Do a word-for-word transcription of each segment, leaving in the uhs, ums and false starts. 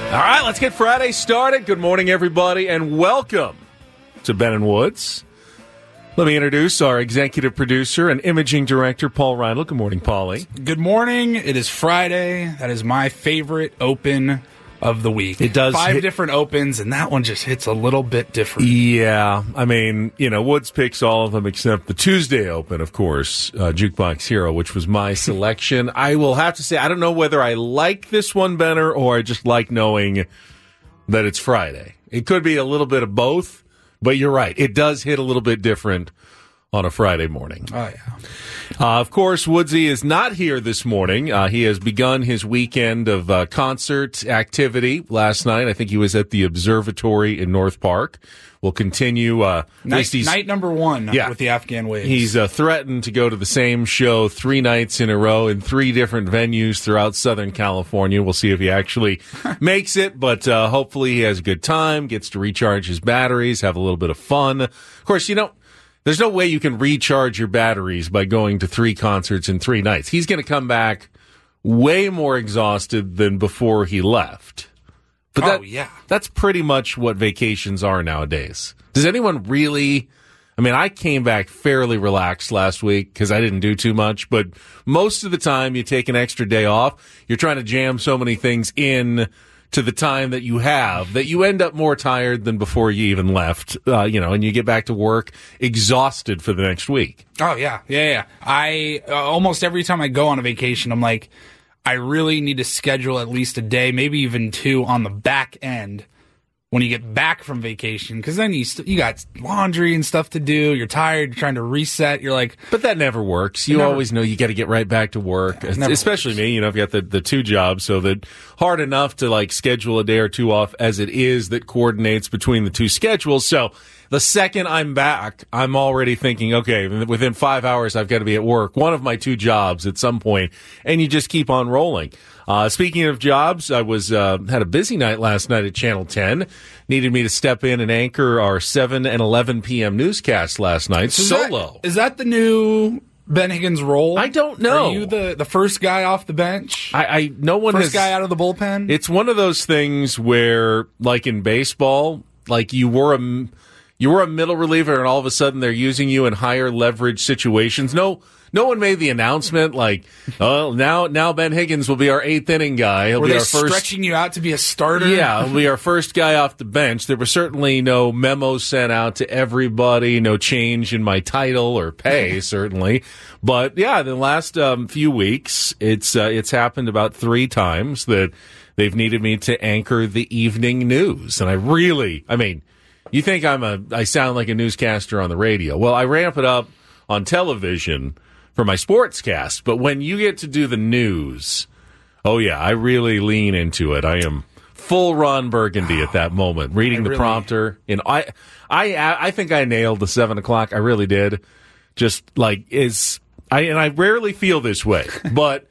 All right, let's get Friday started. Good morning, everybody, and welcome to Ben and Woods. Let me introduce our executive producer and imaging director, Paul Reinl. Good morning, Paulie. Good morning. It is Friday. That is my favorite open of the week. It does Five hit- different opens, and that one just hits a little bit different. Yeah, I mean, you know, Woods picks all of them except the Tuesday Open, of course, uh, Jukebox Hero, which was my selection. I will have to say, I don't know whether I like this one better or I just like knowing that it's Friday. It could be a little bit of both, but you're right. It does hit a little bit different on a Friday morning. Oh, yeah. Uh, of course, Woodsy is not here this morning. Uh, he has begun his weekend of uh, concert activity last night. I think he was at the Observatory in North Park. We'll continue. Uh, Night, night number one yeah, with the Afghan Waves. He's uh, threatened to go to the same show three nights in a row in three different venues throughout Southern California. We'll see if he actually makes it, but uh, hopefully he has a good time, gets to recharge his batteries, have a little bit of fun. Of course, you know, there's no way you can recharge your batteries by going to three concerts in three nights. He's going to come back way more exhausted than before he left. But that, oh, yeah. That's pretty much what vacations are nowadays. Does anyone really... I mean, I came back fairly relaxed last week because I didn't do too much, but most of the time you take an extra day off, you're trying to jam so many things in to the time that you have that you end up more tired than before you even left, uh, you know, and you get back to work exhausted for the next week. Oh, yeah. Yeah, yeah. I, uh, almost every time I go on a vacation, I'm like, I really need to schedule at least a day, maybe even two on the back end when you get back from vacation, because then you st- you got laundry and stuff to do. You're tired. You're trying to reset. You're like, but that never works. You never, always know you got to get right back to work. Yeah, especially works. Me. You know, I've got the the two jobs, so that hard enough to like schedule a day or two off as it is that coordinates between the two schedules. So the second I'm back, I'm already thinking, okay, within five hours I've got to be at work. One of my two jobs at some point, and you just keep on rolling. Uh, speaking of jobs, I was uh, had a busy night last night at Channel ten. Needed me to step in and anchor our seven and eleven p.m. newscast last night, so solo. Is that, is that the new Ben Higgins role? I don't know. Are you the, the first guy off the bench? I, I no one first has, guy out of the bullpen? It's one of those things where, like in baseball, like you were a you were a middle reliever, and all of a sudden they're using you in higher leverage situations. No. No one made the announcement like, oh, now now Ben Higgins will be our eighth inning guy. He'll Were be they our first stretching you out to be a starter? Yeah, he'll be our first guy off the bench. There was certainly no memo sent out to everybody, no change in my title or pay, certainly. But yeah, the last um, few weeks, it's uh, it's happened about three times that they've needed me to anchor the evening news, and I really, I mean, you think I'm a, I sound like a newscaster on the radio. Well, I ramp it up on television for my sportscast, but when you get to do the news, oh yeah, I really lean into it. I am full Ron Burgundy at that moment, reading I the really, prompter. And I, I, I think I nailed the seven o'clock. I really did. Just like is I, and I rarely feel this way, but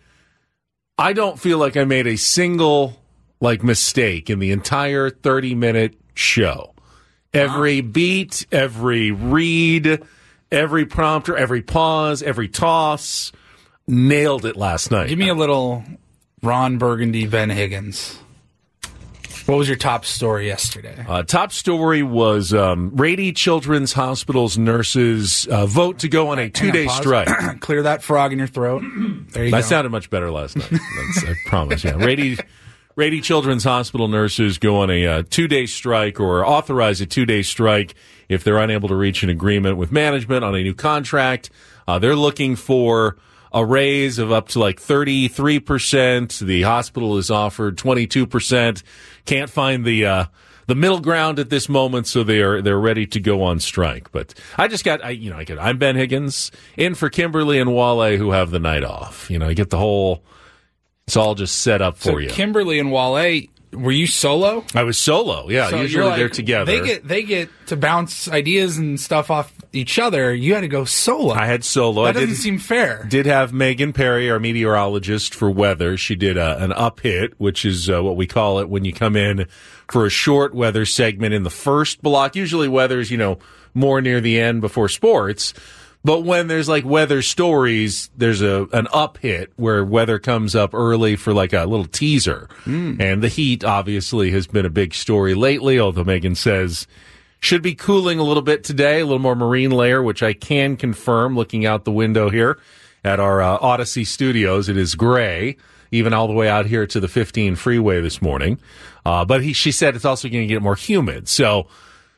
I don't feel like I made a single like mistake in the entire thirty minute show. Every wow. beat, every read. Every prompter, every pause, every toss, nailed it last night. Give me a little Ron Burgundy, Ben Higgins. What was your top story yesterday? Uh, top story was um, Rady Children's Hospital's nurses uh, vote to go on a two-day strike. Clear that frog in your throat. There you that go. That sounded much better last night. That's, I promise. Yeah, Rady, Rady Children's Hospital nurses go on a uh, two-day strike or authorize a two-day strike if they're unable to reach an agreement with management on a new contract. Uh, they're looking for a raise of up to like thirty-three percent. The hospital is offered twenty-two percent. Can't find the uh, the middle ground at this moment, so they are they're ready to go on strike. But I just got I, you know I get I'm Ben Higgins in for Kimberly and Wale, who have the night off. You know, I get the whole. It's all just set up for so you. Kimberly and Wale. Were you solo? I was solo, yeah. So usually like, they're together. They get they get to bounce ideas and stuff off each other. You had to go solo. I had solo. That I doesn't did, seem fair. Did have Megan Perry, our meteorologist for weather. She did a, an up hit, which is uh, what we call it when you come in for a short weather segment in the first block. Usually weather's, you know, more near the end before sports. But when there's like weather stories, there's a an up hit where weather comes up early for like a little teaser. Mm. And the heat obviously has been a big story lately, although Megan says should be cooling a little bit today, a little more marine layer, which I can confirm looking out the window here at our uh, Odyssey studios. It is gray, even all the way out here to the fifteen freeway this morning. Uh, but he, she said it's also going to get more humid. So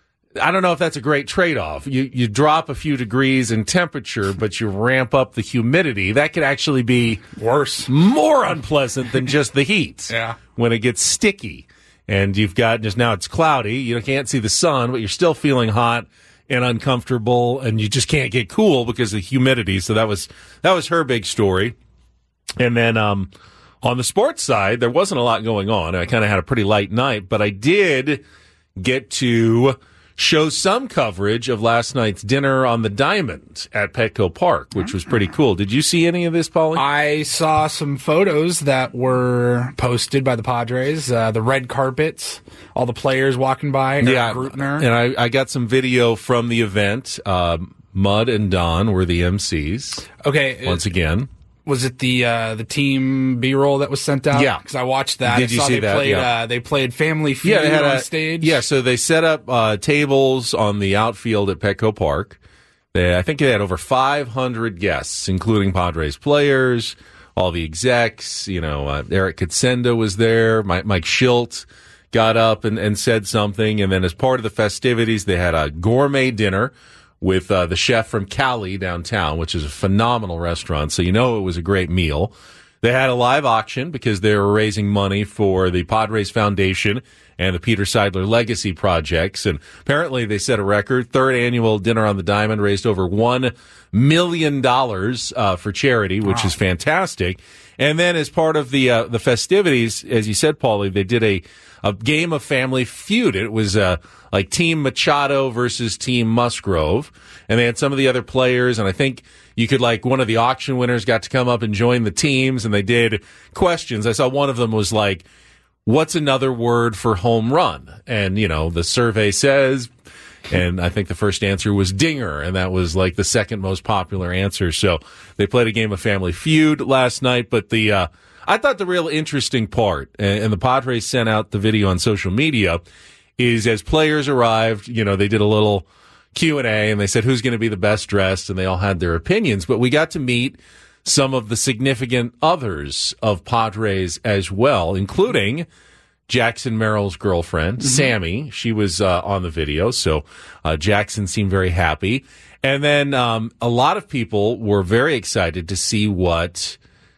I don't know if that's a great trade-off. You, you drop a few degrees in temperature, but you ramp up the humidity. That could actually be worse, more unpleasant than just the heat. Yeah. When it gets sticky and you've got just now it's cloudy, you can't see the sun, but you're still feeling hot and uncomfortable, and you just can't get cool because of the humidity. So that was that was her big story. And then um, on the sports side, there wasn't a lot going on. I kind of had a pretty light night, but I did get to show some coverage of last night's dinner on the Diamond at Petco Park, which was pretty cool. Did you see any of this, Paulie? I saw some photos that were posted by the Padres, uh, the red carpets, all the players walking by. Yeah, Grutner. And I, I got some video from the event. Um, Mud and Don were the M Cs. Okay. Once again. Was it the uh, the team B-roll that was sent out? Yeah, because I watched that. Did I you saw see they that? Played, yeah. uh, they played Family Feud yeah, they had on a, stage. Yeah, so they set up uh, tables on the outfield at Petco Park. They, I think they had over five hundred guests, including Padres players, all the execs. You know, uh, Eric Katsenda was there. Mike, Mike Schilt got up and, and said something. And then as part of the festivities, they had a gourmet dinner with uh, the chef from Cali downtown, which is a phenomenal restaurant. So you know it was a great meal. They had a live auction because they were raising money for the Padres Foundation and the Peter Seidler Legacy Projects. And apparently they set a record. Third annual Dinner on the Diamond raised over one million dollars uh, for charity, which wow. is fantastic. And then as part of the uh, the festivities, as you said, Paulie, they did a, a game of Family Feud. It was uh, like Team Machado versus Team Musgrove. And they had some of the other players, and I think you could, like, one of the auction winners got to come up and join the teams, and they did questions. I saw one of them was like, what's another word for home run? And, you know, the survey says, and I think the first answer was dinger, and that was like the second most popular answer. So they played a game of Family Feud last night, but the, uh, I thought the real interesting part, and the Padres sent out the video on social media, is as players arrived, you know, they did a little Q and A, and they said who's going to be the best dressed, and they all had their opinions. But we got to meet some of the significant others of Padres as well, including Jackson Merrill's girlfriend, mm-hmm. Sammy. She was uh, on the video, so uh, Jackson seemed very happy. And then um, a lot of people were very excited to see what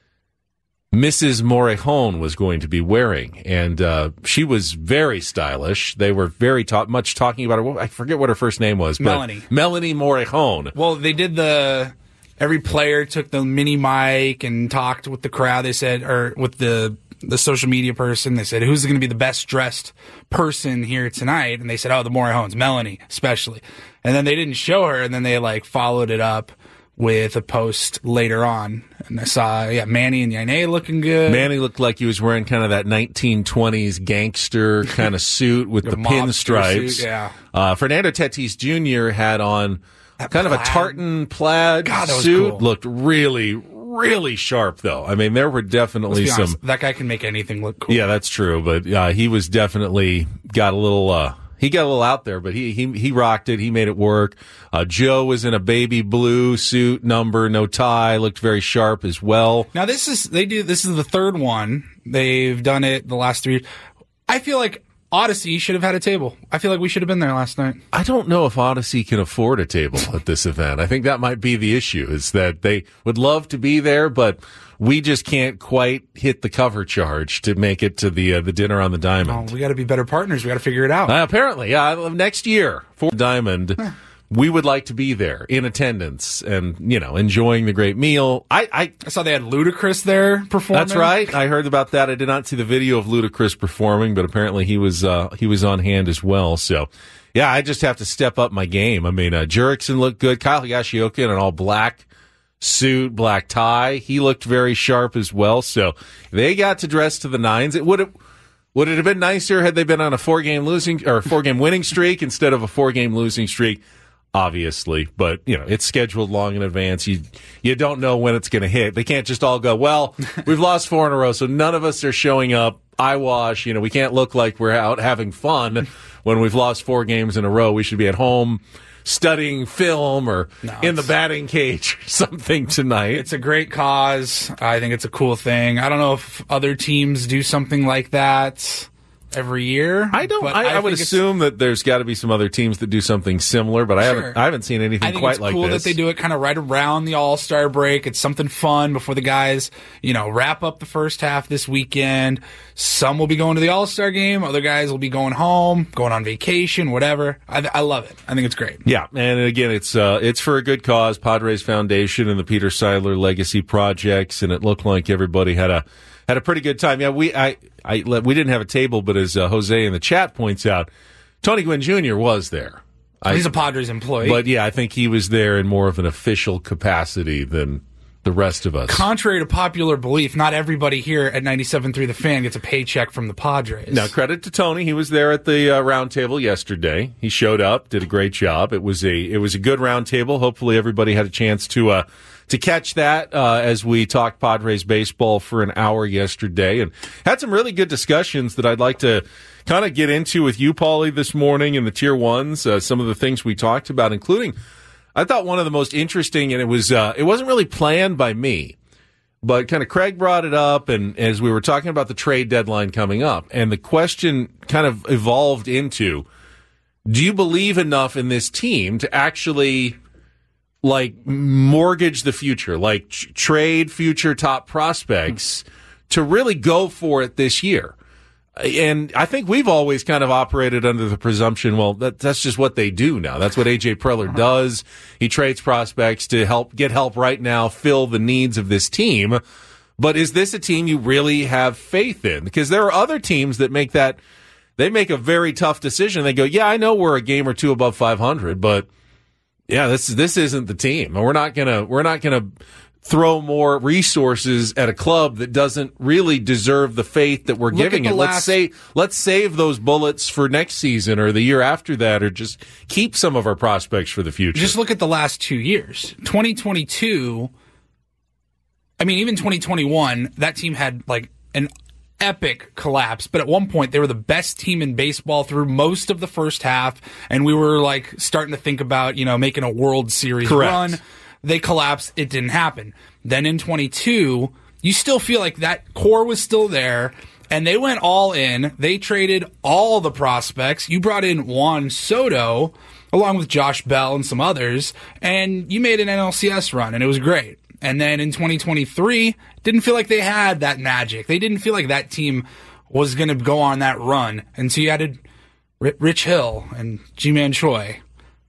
Missus Morejon was going to be wearing, and uh, she was very stylish. They were very ta- much talking about her. I forget what her first name was. But Melanie. Melanie Morejon. Well, they did the, every player took the mini mic and talked with the crowd. They said, or with the the social media person, they said, who's going to be the best dressed person here tonight? And they said, oh, the Morejons, Melanie, especially. And then they didn't show her, and then they like followed it up with a post later on. And I saw, yeah, Manny and Yaine looking good. Manny looked like he was wearing kind of that nineteen twenties gangster kind of suit with the pinstripes. Suit, yeah. Uh, Fernando Tatis Junior had on that kind plaid. of a tartan plaid God, that was suit. Cool. Looked really, really sharp, though. I mean, there were definitely some... Honest, that guy can make anything look cool. Yeah, that's true. But uh, he was definitely got a little... Uh, He got a little out there, but he he he rocked it. He made it work. Uh, Joe was in a baby blue suit, number, no tie, looked very sharp as well. Now this is they do this is the third one. They've done it the last three years. I feel like Odyssey should have had a table. I feel like we should have been there last night. I don't know if Odyssey can afford a table at this event. I think that might be the issue, is that they would love to be there, but we just can't quite hit the cover charge to make it to the uh, the dinner on the Diamond. Oh, we got to be better partners. We got to figure it out. Uh, apparently, yeah. Next year for Diamond, huh. we would like to be there in attendance and, you know, enjoying the great meal. I, I, I saw they had Ludacris there performing. That's right. I heard about that. I did not see the video of Ludacris performing, but apparently he was uh, he was on hand as well. So, yeah, I just have to step up my game. I mean, uh, Jurickson looked good. Kyle Higashioka in an all black suit, black tie. He looked very sharp as well. So they got to dress to the nines. It would have would it have been nicer had they been on a four game losing or four game winning streak instead of a four game losing streak? obviously, but you know it's scheduled long in advance. You you don't know when it's going to hit. They can't just all go, well, we've lost four in a row, so none of us are showing up. Eyewash, you know, we can't look like we're out having fun when we've lost four games in a row. We should be at home studying film or no, in the batting cage or something tonight. It's a great cause. I think it's a cool thing. I don't know if other teams do something like that every year. I don't. I, I, I would assume that there's got to be some other teams that do something similar, but I sure. haven't. I haven't seen anything I think quite it's like cool this. That they do it kind of right around the All-Star break. It's something fun before the guys, you know, wrap up the first half this weekend. Some will be going to the All-Star game. Other guys will be going home, going on vacation, whatever. I, I love it. I think it's great. Yeah, and again, it's uh, it's for a good cause. Padres Foundation and the Peter Seidler Legacy Projects, and it looked like everybody had a. Had a pretty good time. Yeah, we I, I we didn't have a table, but as uh, Jose in the chat points out, Tony Gwynn Junior was there. I, He's a Padres employee. But yeah, I think he was there in more of an official capacity than the rest of us. Contrary to popular belief, not everybody here at ninety-seven point three The Fan gets a paycheck from the Padres. Now, credit to Tony. He was there at the uh, round table yesterday. He showed up, did a great job. It was a it was a good round table. Hopefully everybody had a chance to uh, to catch that uh, as we talked Padres baseball for an hour yesterday and had some really good discussions that I'd like to kind of get into with you, Paulie, this morning in the Tier Ones. Uh, some of the things we talked about, including I thought one of the most interesting, and it was uh, it wasn't really planned by me, but kind of Craig brought it up, and as we were talking about the trade deadline coming up, and the question kind of evolved into, do you believe enough in this team to actually like mortgage the future, like ch- trade future top prospects to really go for it this year? And I think we've always kind of operated under the presumption, well, that, that's just what they do now. That's what A J Preller does. He trades prospects to help get help right now, fill the needs of this team. But is this a team you really have faith in? Because there are other teams that make that, they make a very tough decision. They go, yeah, I know we're a game or two above five hundred, but yeah, this this isn't the team. And we're not gonna we're not gonna throw more resources at a club that doesn't really deserve the faith that we're Look giving it. Last... Let's say let's save those bullets for next season or the year after that, or just keep some of our prospects for the future. Just look at the last two years. twenty twenty-two, I mean, even twenty twenty-one, that team had like an epic collapse, but at one point they were the best team in baseball through most of the first half, and we were like starting to think about, you know, making a World Series Correct. run. They collapsed. It didn't happen. Then in twenty-two, you still feel like that core was still there, and they went all in. They traded all the prospects. You brought in Juan Soto, along with Josh Bell and some others, and you made an N L C S run, and it was great. And then in twenty twenty-three, didn't feel like they had that magic. They didn't feel like that team was going to go on that run. And so you added Rich Hill and Ji-Man Choi.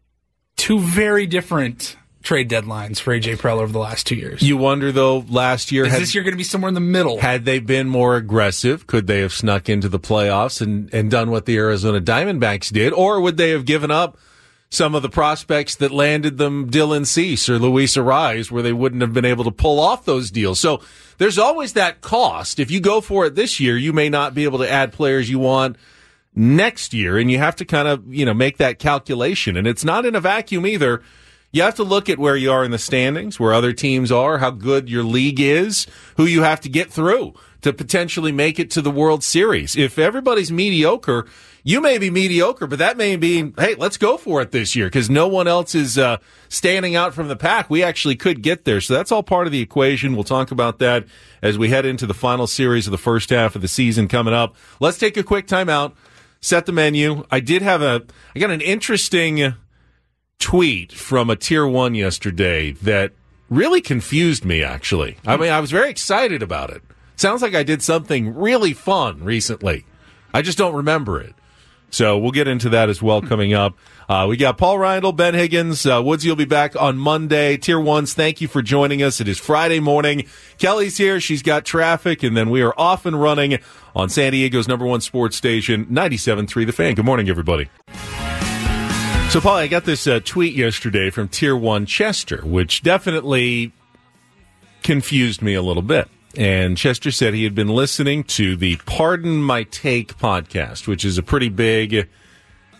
Two very different trade deadlines for A J Preller over the last two years. You wonder, though, last year... Is had, this year going to be somewhere in the middle? Had they been more aggressive, could they have snuck into the playoffs and, and done what the Arizona Diamondbacks did? Or would they have given up some of the prospects that landed them Dylan Cease or Luis Arraez, where they wouldn't have been able to pull off those deals? So there's always that cost. If you go for it this year, you may not be able to add players you want next year, and you have to kind of, you know, make that calculation. And it's not in a vacuum either. You have to look at where you are in the standings, where other teams are, how good your league is, who you have to get through to potentially make it to the World Series. If everybody's mediocre, you may be mediocre, but that may be, hey, let's go for it this year because no one else is uh, standing out from the pack. We actually could get there. So that's all part of the equation. We'll talk about that as we head into the final series of the first half of the season coming up. Let's take a quick timeout, set the menu. I did have a, I got an interesting tweet from a tier one yesterday that really confused me, actually. I mean, I was very excited about it. Sounds like I did something really fun recently. I just don't remember it. So we'll get into that as well coming up. Uh, we got Paul Reindl, Ben Higgins. Uh, Woodsy will be back on Monday. Tier ones, thank you for joining us. It is Friday morning. Kelly's here. She's got traffic, and then we are off and running on San Diego's number one sports station, ninety-seven point three The Fan. Good morning, everybody. So, Paul, I got this uh, tweet yesterday from Tier one Chester, which definitely confused me a little bit. And Chester said he had been listening to the Pardon My Take podcast, which is a pretty big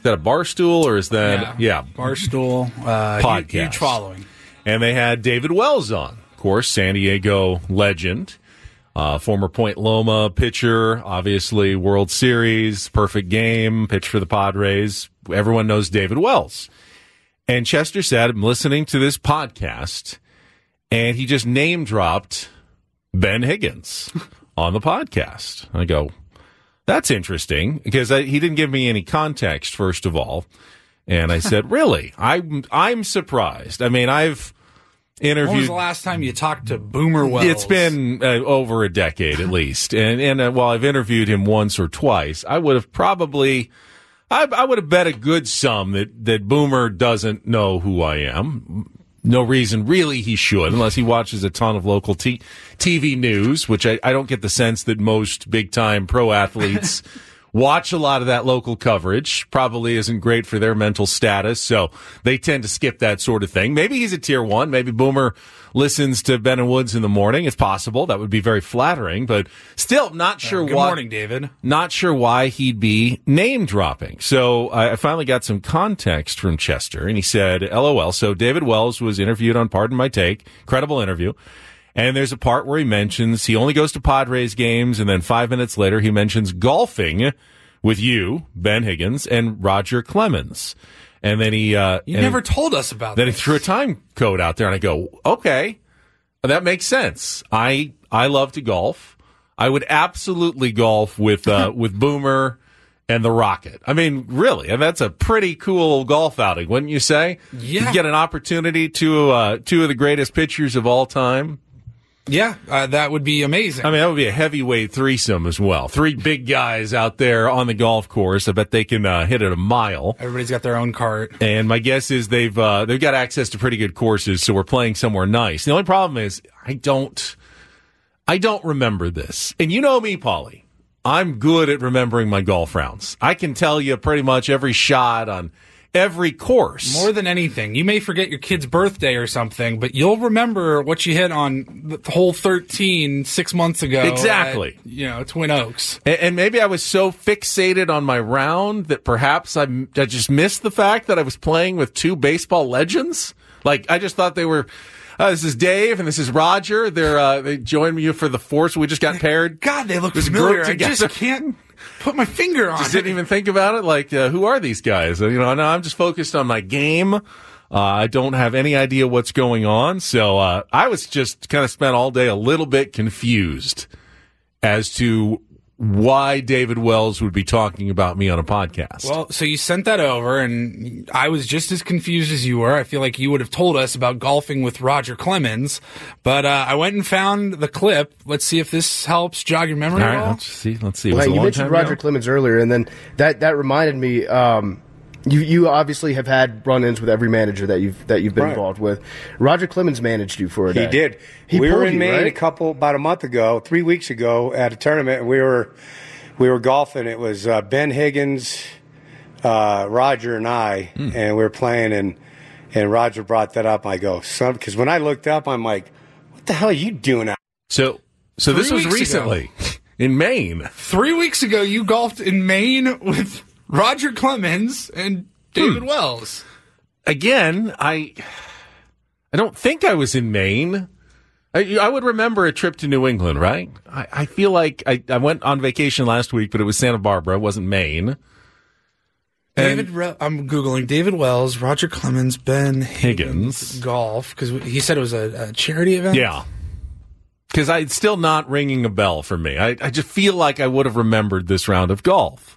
Is that a Barstool or is that yeah, yeah Barstool uh, podcast? Huge, huge following. And they had David Wells on, of course, San Diego legend, uh, former Point Loma pitcher, obviously World Series, perfect game, pitched for the Padres. Everyone knows David Wells. And Chester said, I'm listening to this podcast, and he just name dropped Ben Higgins on the podcast. I go, that's interesting, because I, he didn't give me any context, first of all. And I said, really? I'm, I'm surprised. I mean, I've interviewed. When was the last time you talked to Boomer Wells? It's been uh, over a decade at least. And, and uh, while I've interviewed him once or twice, I would have probably, I, I would have bet a good sum that, that Boomer doesn't know who I am. No reason really he should, unless he watches a ton of local t- TV news, which I, I don't get the sense that most big-time pro athletes watch a lot of that local coverage. Probably isn't great for their mental status, so they tend to skip that sort of thing. Maybe he's a tier one. Maybe Boomer listens to Ben and Woods in the morning. It's possible. That would be very flattering, but still not sure uh, good why. Good morning, David. Not sure why he'd be name dropping. So I finally got some context from Chester, and he said, LOL. So David Wells was interviewed on Pardon My Take. Incredible interview. And there's a part where he mentions he only goes to Padres games, and then five minutes later he mentions golfing with you, Ben Higgins, and Roger Clemens. And then he... Uh, you never he, told us about Then this. he threw a time code out there, and I go, okay, that makes sense. I I love to golf. I would absolutely golf with uh, with Boomer and the Rocket. I mean, really, and that's a pretty cool golf outing, wouldn't you say? Yeah. You get an opportunity to uh, two of the greatest pitchers of all time. Yeah, uh, that would be amazing. I mean, that would be a heavyweight threesome as well. Three big guys out there on the golf course. I bet they can uh, hit it a mile. Everybody's got their own cart. And my guess is they've uh, they've got access to pretty good courses, so we're playing somewhere nice. The only problem is I don't I don't remember this. And you know me, Paulie. I'm good at remembering my golf rounds. I can tell you pretty much every shot on every course. More than anything. You may forget your kid's birthday or something, but you'll remember what you hit on the hole thirteen six months ago. Exactly. At, you know, Twin Oaks. And, and maybe I was so fixated on my round that perhaps I, I just missed the fact that I was playing with two baseball legends. Like, I just thought they were... Uh, this is Dave and this is Roger. They're uh, they joined me for the Force. We just got paired. God, they look familiar. I just can't put my finger on just it. Didn't even think about it. Like, uh, who are these guys? Uh, you know, no, I'm just focused on my game. Uh, I don't have any idea what's going on. So uh, I was just kind of spent all day a little bit confused as to why David Wells would be talking about me on a podcast. Well, so you sent that over, and I was just as confused as you were. I feel like you would have told us about golfing with Roger Clemens, but uh, I went and found the clip. Let's see if this helps jog your memory all at right, all. let's see. Let's see. Well, you mentioned Roger ago? Clemens earlier, and then that, that reminded me. Um, you you obviously have had run-ins with every manager that you've that you've been right. involved with. Roger Clemens managed you for a day. He did. He we were in you, Maine right? a couple about a month ago, three weeks ago, at a tournament, and we were. We were golfing. It was uh, Ben Higgins, uh, Roger, and I, mm. and we were playing. And and Roger brought that up. I go, son, because when I looked up, I'm like, "What the hell are you doing out?" So, so Three this was recently ago. in Maine. Three weeks ago, you golfed in Maine with Roger Clemens and David hmm. Wells. Again, I I don't think I was in Maine. I, I would remember a trip to New England, right? I, I feel like I, I went on vacation last week, but it was Santa Barbara. It wasn't Maine. David, Re- I'm Googling David Wells, Roger Clemens, Ben Higgins, Higgins. golf, because he said it was a, a charity event? Yeah. Because it's still not ringing a bell for me. I, I just feel like I would have remembered this round of golf.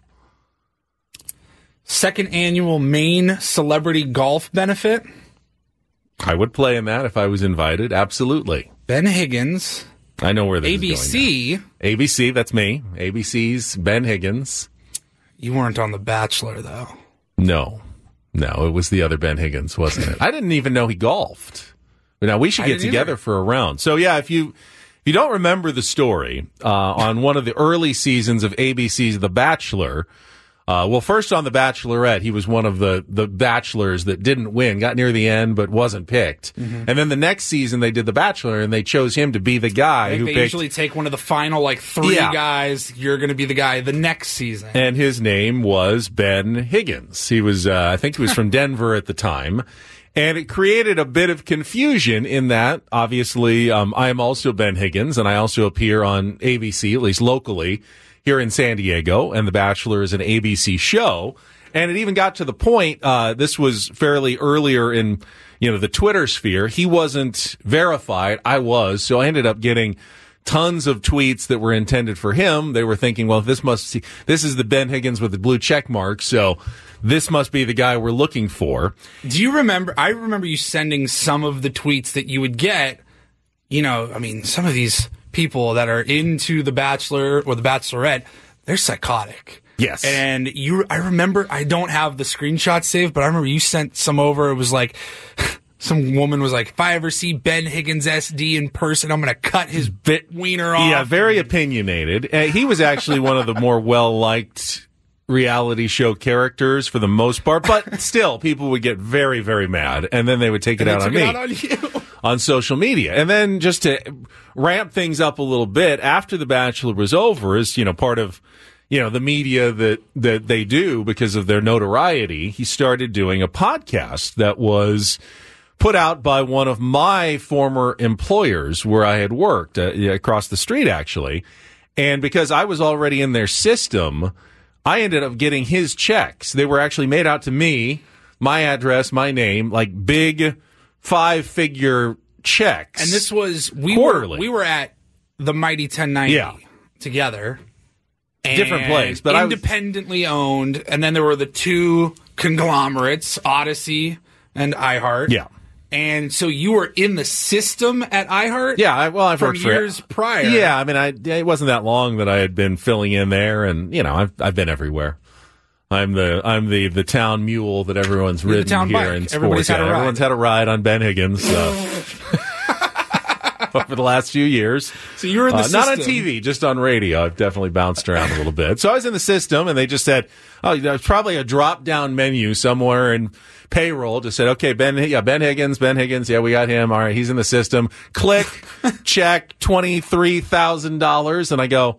Second annual Maine Celebrity Golf Benefit. I would play in that if I was invited. Absolutely. Ben Higgins. I know where this A B C. is going now. A B C, that's me. A B C's Ben Higgins. You weren't on The Bachelor, though. No. No, it was the other Ben Higgins, wasn't it? I didn't even know he golfed. But now we should get together either. for a round. So, yeah, if you if you don't remember the story, uh, on one of the early seasons of A B C's The Bachelor, Uh, well, first on The Bachelorette, he was one of the, the bachelors that didn't win, got near the end, but wasn't picked. Mm-hmm. And then the next season they did The Bachelor, and they chose him to be the guy who they picked. usually take one of the final, like, three Yeah. guys. You're going to be the guy the next season. And his name was Ben Higgins. He was, uh, I think he was from Denver at the time. And it created a bit of confusion in that, obviously, um, I am also Ben Higgins, and I also appear on A B C, at least locally, here in San Diego, and The Bachelor is an A B C show. And it even got to the point, uh, this was fairly earlier in, you know, the Twitter sphere. He wasn't verified. I was. So I ended up getting tons of tweets that were intended for him. They were thinking, well, this must see, this is the Ben Higgins with the blue check mark. So this must be the guy we're looking for. Do you remember? I remember you sending some of the tweets that you would get. You know, I mean, some of these people that are into The Bachelor or The Bachelorette, they're psychotic. Yes. And you, I remember, I don't have the screenshot saved, but I remember you sent some over. It was like, some woman was like, if I ever see Ben Higgins S D in person, I'm going to cut his bit wiener off. Yeah, very opinionated. Uh, he was actually one of the more well-liked reality show characters for the most part, but still, people would get very, very mad, and then they would take it And out they on took me. it out on you. On social media. And then just to ramp things up a little bit, after The Bachelor was over, as, you know, part of, you know, the media that, that they do because of their notoriety, he started doing a podcast that was put out by one of my former employers where I had worked, uh, across the street, actually. And because I was already in their system, I ended up getting his checks. They were actually made out to me, my address, my name, like big five-figure checks. And this was we quarterly. were we were at the Mighty ten ninety Yeah. together. Different And place, but I was- independently owned. And then there were the two conglomerates, Odyssey and iHeart. Yeah. And so you were in the system at iHeart. Yeah, I, well, I've from worked for years prior. Yeah, I mean, I it wasn't that long that I had been filling in there, and you know, I've I've been everywhere. I'm the I'm the, the town mule that everyone's You're the ridden town here bike. in sports. Everybody's had a Yeah, ride. Everyone's had a ride on Ben Higgins so. over the last few years. So you were in the uh, system. Not on T V, just on radio. I've definitely bounced around a little bit. So I was in the system, and they just said, "Oh, there's probably a drop-down menu somewhere in payroll." Just said, "Okay, Ben, yeah, Ben Higgins, Ben Higgins, yeah, we got him. All right, he's in the system. Click, check, twenty-three thousand dollars." And I go,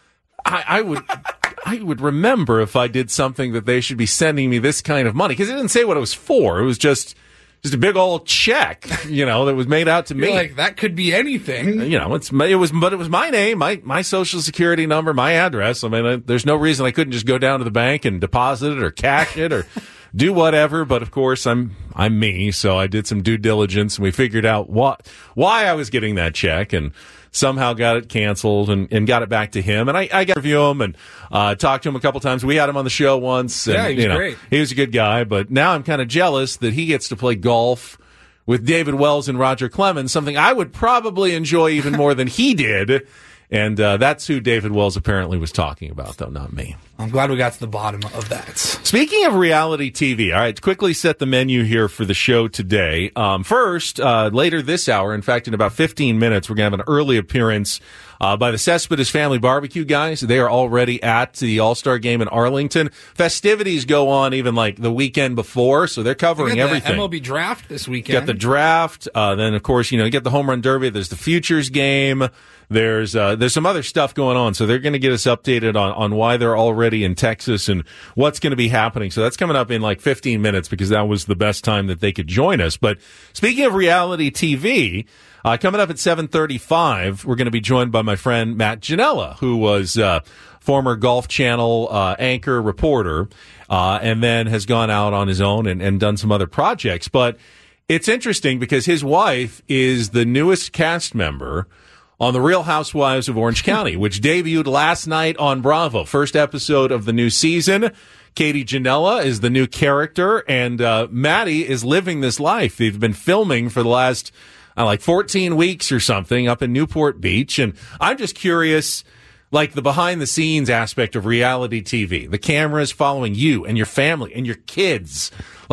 I, I would. I would remember if I did something that they should be sending me this kind of money, because it didn't say what it was for. It was just just a big old check, you know, that was made out to You're me. like, that could be anything. You know, it's it was, but it was my name, my my social security number, my address. I mean, I, there's no reason I couldn't just go down to the bank and deposit it or cash it or do whatever. But of course, I'm I'm me, so I did some due diligence, and we figured out what why I was getting that check, and somehow got it canceled and, and got it back to him. And I, I got to review him and uh, talk to him a couple times. We had him on the show once. And, Yeah, he was you know, great. He was a good guy. But now I'm kind of jealous that he gets to play golf with David Wells and Roger Clemens, something I would probably enjoy even more than he did. And uh, that's who David Wells apparently was talking about, though, not me. I'm glad we got to the bottom of that. Speaking of reality T V, all right, quickly set the menu here for the show today. Um, first, uh, later this hour, in fact, in about fifteen minutes, we're going to have an early appearance uh, by the Cespedes Family Barbecue guys. They are already at the All-Star Game in Arlington. Festivities go on even like the weekend before, so they're covering We got the everything. M L B draft this weekend. Got the draft. Uh, then, of course, you know, you get the home run derby. There's the futures game. There's uh, there's some other stuff going on. So they're going to get us updated on, on why they're already in Texas and what's going to be happening. So that's coming up in like fifteen minutes, because that was the best time that they could join us. But speaking of reality T V, uh, coming up at seven thirty-five, we're going to be joined by my friend Matt Ginella, who was uh, former Golf Channel uh, anchor reporter, uh, and then has gone out on his own and, and done some other projects. But it's interesting because his wife is the newest cast member on The Real Housewives of Orange County, which debuted last night on Bravo. First episode of the new season. Katie Janella is the new character, and uh, Maddie is living this life. They've been filming for the last, uh, like, fourteen weeks or something up in Newport Beach, and I'm just curious, like, the behind-the-scenes aspect of reality T V. The cameras following you and your family and your kids. Like,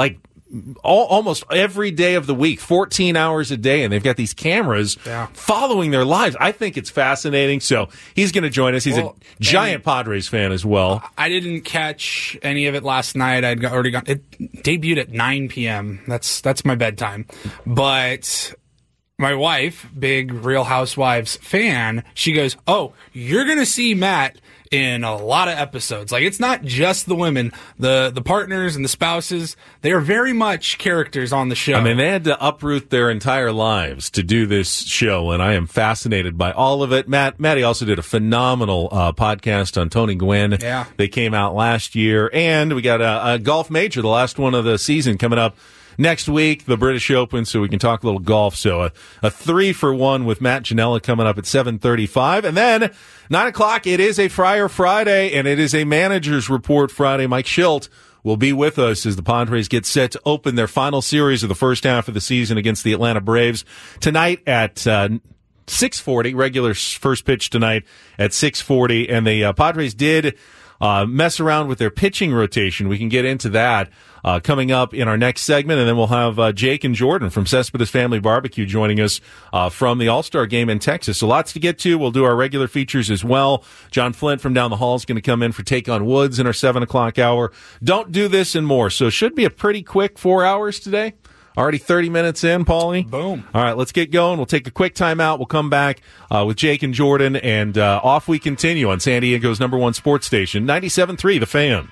all, almost every day of the week, fourteen hours a day, and they've got these cameras yeah. following their lives. I think it's fascinating. So he's going to join us. He's well, a giant Padres fan as well. I didn't catch any of it last night. I'd got, already got it debuted at nine p.m. That's that's my bedtime. But my wife, big Real Housewives fan, she goes, "Oh, you're going to see Matt in a lot of episodes. Like, it's not just the women, the the partners and the spouses. They are very much characters on the show." I mean, they had to uproot their entire lives to do this show, and I am fascinated by all of it. Matt, Matty also did a phenomenal uh, podcast on Tony Gwynn. Yeah. They came out last year, and we got a, a golf major, the last one of the season, coming up next week, the British Open, so we can talk a little golf. So a, a three for one with Matt Janella coming up at seven thirty-five. And then nine o'clock, it is a Friar Friday, and it is a Manager's Report Friday. Mike Schilt will be with us as the Padres get set to open their final series of the first half of the season against the Atlanta Braves tonight at uh, six forty, regular first pitch tonight at six forty. And the uh, Padres did uh, mess around with their pitching rotation. We can get into that Uh, coming up in our next segment, and then we'll have uh, Jake and Jordan from Cespedes Family Barbecue joining us uh, from the All-Star Game in Texas. So lots to get to. We'll do our regular features as well. John Flint from down the hall is going to come in for Take on Woods in our seven o'clock hour. Don't do this and more. So it should be a pretty quick four hours today. Already thirty minutes in, Paulie. Boom. All right, let's get going. We'll take a quick timeout. We'll come back uh, with Jake and Jordan, and uh, off we continue on San Diego's number one sports station, ninety-seven point three The Fan.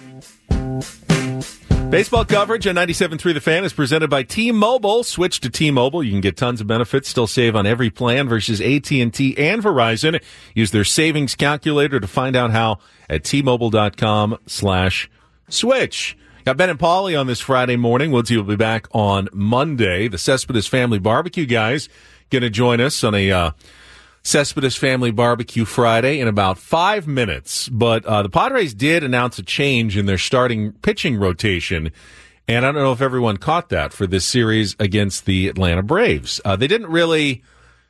Baseball coverage on ninety-seven point three The Fan is presented by T-Mobile. Switch to T-Mobile. You can get tons of benefits, still save on every plan versus A T and T and Verizon. Use their savings calculator to find out how at T-Mobile.com slash switch. Got Ben and Paulie on this Friday morning. Woodsy will be back on Monday. The Cespedes Family Barbecue guys going to join us on a uh, Cespedes Family Barbecue Friday in about five minutes. But uh, the Padres did announce a change in their starting pitching rotation, and I don't know if everyone caught that for this series against the Atlanta Braves. Uh, they didn't really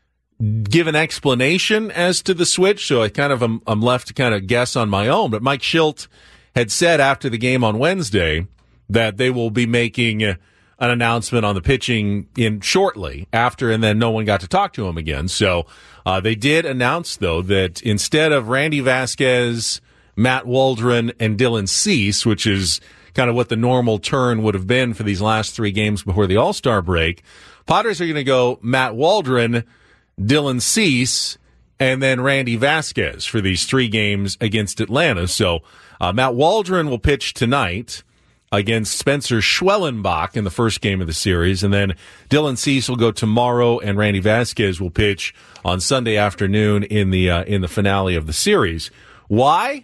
give an explanation as to the switch, so I kind of am, I'm left to kind of guess on my own. But Mike Schilt had said after the game on Wednesday that they will be making an announcement on the pitching in shortly after, and then no one got to talk to him again. So uh, they did announce, though, that instead of Randy Vasquez, Matt Waldron, and Dylan Cease, which is kind of what the normal turn would have been for these last three games before the All-Star break, Padres are going to go Matt Waldron, Dylan Cease, and then Randy Vasquez for these three games against Atlanta. So uh, Matt Waldron will pitch tonight against Spencer Schwellenbach in the first game of the series, and then Dylan Cease will go tomorrow, and Randy Vasquez will pitch on Sunday afternoon in the uh, in the finale of the series. Why?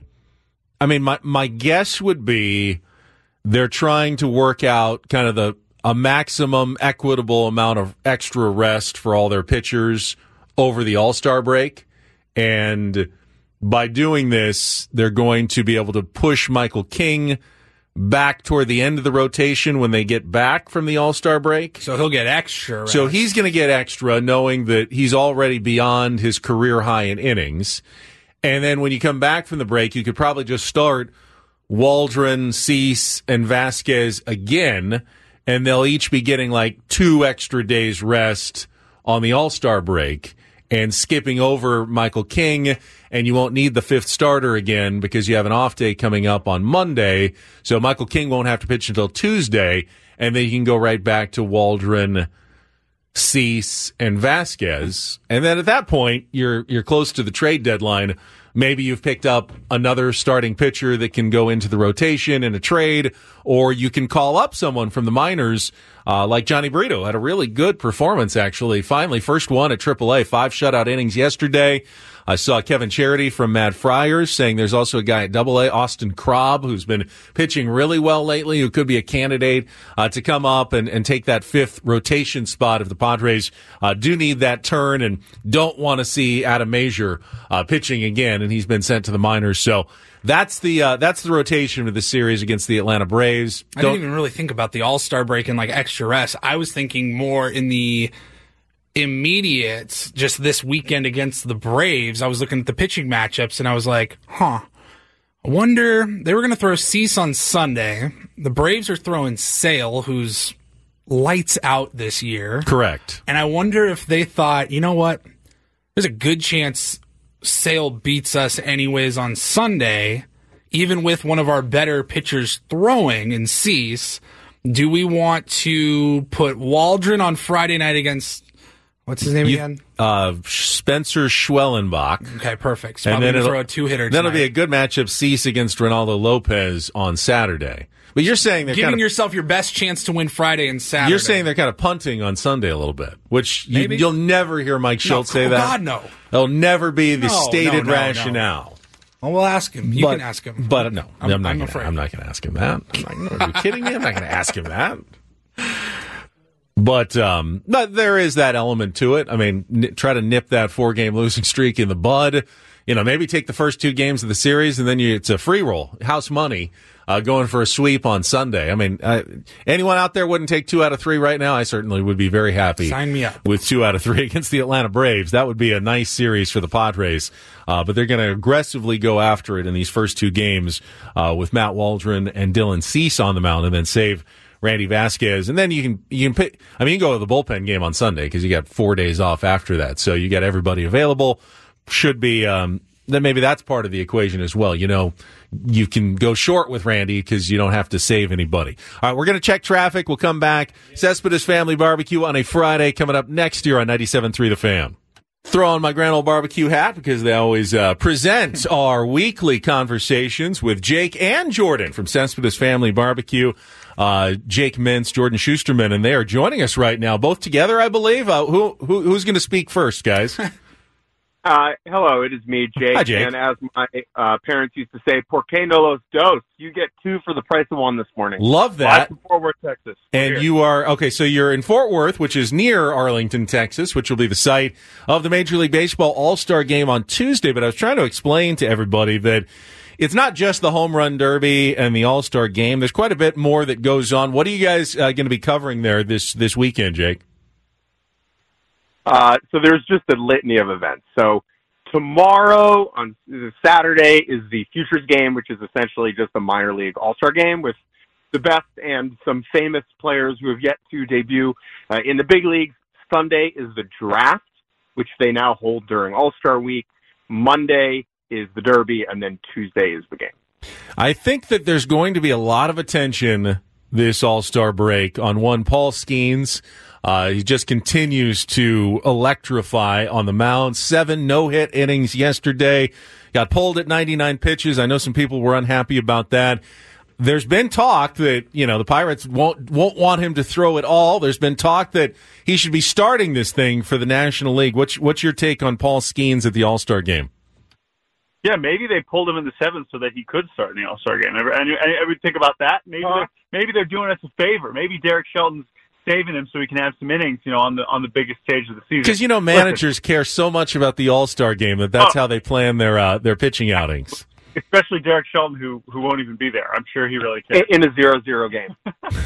I mean, my my guess would be they're trying to work out kind of the a maximum equitable amount of extra rest for all their pitchers over the All-Star break, and by doing this, they're going to be able to push Michael King back toward the end of the rotation when they get back from the All-Star break. So he'll get extra rest. So he's going to get extra, knowing that he's already beyond his career high in innings. And then when you come back from the break, you could probably just start Waldron, Cease, and Vasquez again, and they'll each be getting like two extra days rest on the All-Star break and skipping over Michael King, and you won't need the fifth starter again because you have an off day coming up on Monday. So Michael King won't have to pitch until Tuesday, and then you can go right back to Waldron, Cease, and Vasquez. And then at that point, you're you're close to the trade deadline. Maybe you've picked up another starting pitcher that can go into the rotation in a trade, or you can call up someone from the minors, uh, like Johnny Brito. Had a really good performance, actually. Finally, first one at triple A, five shutout innings yesterday. I saw Kevin Charity from Mad Friars saying there's also a guy at double A, Austin Krob, who's been pitching really well lately, who could be a candidate uh, to come up and, and take that fifth rotation spot if the Padres uh, do need that turn and don't want to see Adam Major uh, pitching again, and he's been sent to the minors. So that's the uh, that's the rotation of the series against the Atlanta Braves. I didn't even really think about the All-Star break and like extra rest. I was thinking more in the immediate, just this weekend against the Braves. I was looking at the pitching matchups and I was like, huh, I wonder, they were going to throw Cease on Sunday. The Braves are throwing Sale, who's lights out this year. Correct. And I wonder if they thought, you know what, there's a good chance Sale beats us anyways on Sunday, even with one of our better pitchers throwing in Cease. Do we want to put Waldron on Friday night against, what's his name You, again? Uh, Spencer Schwellenbach. Okay, perfect. So And probably then gonna it'll, throw a two-hitter then it'll tonight. be a good matchup, Cease against Ronaldo Lopez on Saturday. But you're saying they're Giving kind of, yourself your best chance to win Friday and Saturday. you're saying they're kind of punting on Sunday a little bit, which you, Maybe. you'll never hear Mike Schultz say oh, that. God, no. It'll never be the No, stated no, no, no. rationale. Well, we'll ask him. You but, can ask him. But no, I'm, I'm- not I'm gonna, afraid. I'm not going to ask him that. I'm not, are you kidding me? I'm not going to ask him that. But um, but there is that element to it. I mean, n- try to nip that four-game losing streak in the bud. You know, maybe take the first two games of the series, and then you, it's a free roll, house money, uh, going for a sweep on Sunday. I mean, uh, anyone out there wouldn't take two out of three right now? I certainly would be very happy. Sign me up. With two out of three against the Atlanta Braves. That would be a nice series for the Padres. Uh, but they're going to aggressively go after it in these first two games uh, with Matt Waldron and Dylan Cease on the mound, and then save Randy Vasquez, and then you can you can pick. I mean, you can go to the bullpen game on Sunday because you got four days off after that, so you got everybody available. Should be um, then maybe that's part of the equation as well. You know, you can go short with Randy because you don't have to save anybody. All right, we're going to check traffic. We'll come back. Cespedes Family Barbecue on a Friday coming up next year on ninety-seven point three The Fan. Throw on my Grand Ole Barbecue hat because they always uh, present our weekly conversations with Jake and Jordan from Cespedes Family Barbecue. Uh, Jake Mintz, Jordan Schusterman, and they are joining us right now, both together, I believe. Uh, who, who who's going to speak first, guys? Uh, hello, it is me, Jake. Hi, Jake. And as my uh, parents used to say, "Por qué no los dos?" You get two for the price of one this morning. Love Live that. from Fort Worth, Texas. We're And here. you are, okay, so you're in Fort Worth, which is near Arlington, Texas, which will be the site of the Major League Baseball All-Star Game on Tuesday. But I was trying to explain to everybody that it's not just the Home Run Derby and the All-Star Game. There's quite a bit more that goes on. What are you guys uh, going to be covering there this, this weekend, Jake? Uh, so there's just a litany of events. So tomorrow on Saturday is the Futures Game, which is essentially just a minor league all-star game with the best and some famous players who have yet to debut uh, in the big leagues. Sunday is the draft, which they now hold during All-Star Week. Monday is the Derby, and then Tuesday is the game. I think that there's going to be a lot of attention this All-Star break on one Paul Skeens. Uh, he just continues to electrify on the mound. Seven no-hit innings yesterday. Got pulled at ninety-nine pitches. I know some people were unhappy about that. There's been talk that, you know, the Pirates won't won't want him to throw it all. There's been talk that he should be starting this thing for the National League. What's, what's your take on Paul Skeens at the All-Star game? Yeah, maybe they pulled him in the seventh so that he could start in the All-Star game. I, I, I would think about that. Maybe Uh, they're, maybe they're doing us a favor. Maybe Derek Shelton's saving him so he can have some innings, you know, on the on the biggest stage of the season. Because, you know, managers care so much about the All-Star game that that's Oh. how they plan their uh, their pitching outings. Especially Derek Shelton, who who won't even be there. I'm sure he really cares. In, in a zero-zero game.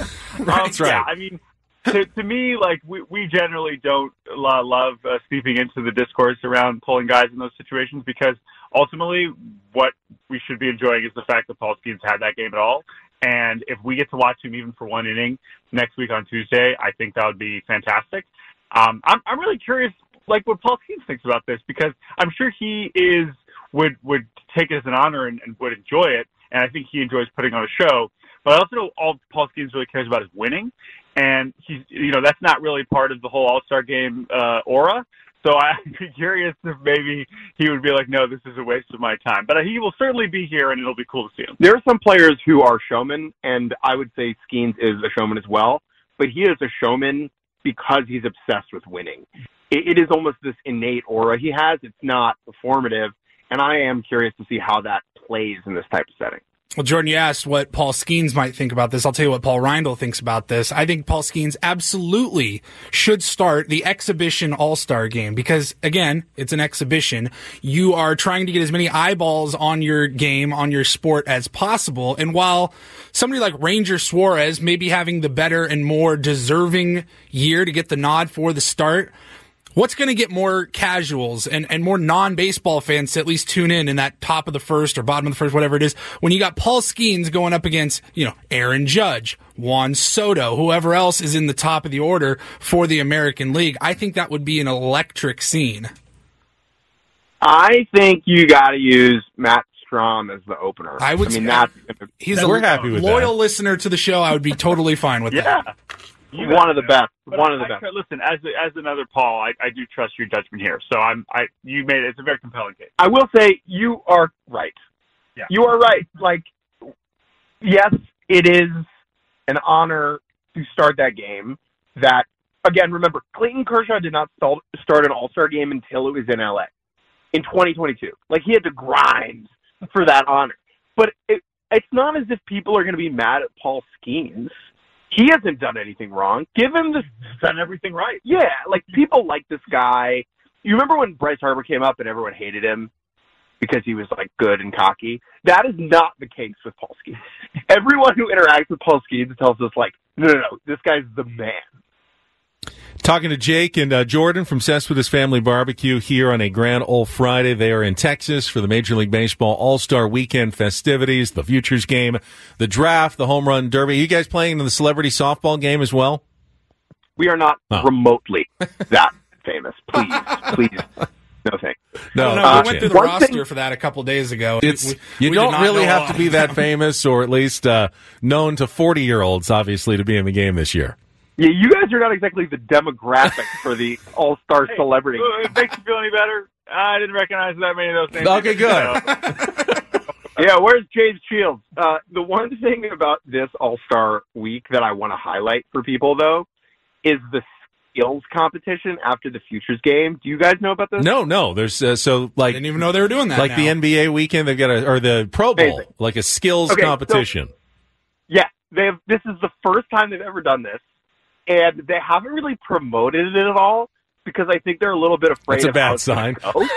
That's um, right. Yeah, I mean, to, to me, like, we, we generally don't lo- love uh, steeping into the discourse around pulling guys in those situations because ultimately what we should be enjoying is the fact that Paul Skeens had that game at all. And if we get to watch him even for one inning next week on Tuesday, I think that would be fantastic. Um, I'm, I'm really curious, like, what Paul Skeens thinks about this because I'm sure he is would would take it as an honor and, and would enjoy it. And I think he enjoys putting on a show. But I also know all Paul Skeens really cares about is winning. And he's, you know, that's not really part of the whole All-Star game uh, aura. So I'd be curious if maybe he would be like, no, this is a waste of my time. But he will certainly be here, and it'll be cool to see him. There are some players who are showmen, and I would say Skeens is a showman as well. But he is a showman because he's obsessed with winning. It, it is almost this innate aura he has. It's not performative, and I am curious to see how that plays in this type of setting. Well, Jordan, you asked what Paul Skeens might think about this. I'll tell you what Paul Reindl thinks about this. I think Paul Skeens absolutely should start the exhibition All-Star game because, again, it's an exhibition. You are trying to get as many eyeballs on your game, on your sport as possible. And while somebody like Ranger Suarez may be having the better and more deserving year to get the nod for the start, What's going to get more casuals and, and more non-baseball fans to at least tune in in that top of the first or bottom of the first, whatever it is, when you got Paul Skeens going up against, you know, Aaron Judge, Juan Soto, whoever else is in the top of the order for the American League? I think that would be an electric scene. I think you got to use Matt Strom as the opener. I would. I mean, say, that's he's we're a happy with loyal that. listener to the show. I would be totally fine with Yeah. that. You one of the best. But One of the I, best. I, listen, as as another Paul, I, I do trust your judgment here. So I'm I you made it. It's a very compelling case. I will say you are right. Yeah. You are right. Like, yes, it is an honor to start that game. That, again, remember, Clayton Kershaw did not start, start an All-Star game until it was in L A in twenty twenty-two. Like, he had to grind for that honor. But it, it's not as if people are going to be mad at Paul Skeens. He hasn't done anything wrong. Give him the He's done everything right. Yeah, like, people like this guy. You remember when Bryce Harper came up and everyone hated him because he was, like, good and cocky? That is not the case with Paul Skeens. Everyone who interacts with Paul Skeens tells us, like, no, no, no, this guy's the man. Talking to Jake and uh, Jordan from Cespedes Family Barbecue here on a Grand Ole Friday. They are in Texas for the Major League Baseball All-Star Weekend festivities, the Futures Game, the Draft, the Home Run Derby. Are you guys playing in the Celebrity Softball game as well? We are not Oh. remotely that famous. Please, please, no thanks. No, I don't know. no we went through chance. the One roster thing- for that a couple days ago. It's We- you we did don't not really know have all to be of that them. famous, or at least uh, known to forty-year-olds, obviously, to be in the game this year. Yeah, you guys are not exactly the demographic for the All-Star Hey, celebrity. well, if it makes you feel any better, I didn't recognize that many of those names. Okay, good. Yeah, where's James Shields? Uh, the one thing about this All-Star week that I want to highlight for people, though, is the skills competition after the Futures game. Do you guys know about this? No, no. There's uh, so I like didn't even know they were doing that. like now. the N B A weekend. They've got a or the Pro Bowl, Amazing. like a skills Okay, so- competition. Yeah, they have. This is the first time they've ever done this, and they haven't really promoted it at all because I think they're a little bit afraid. That's a of bad how it's gonna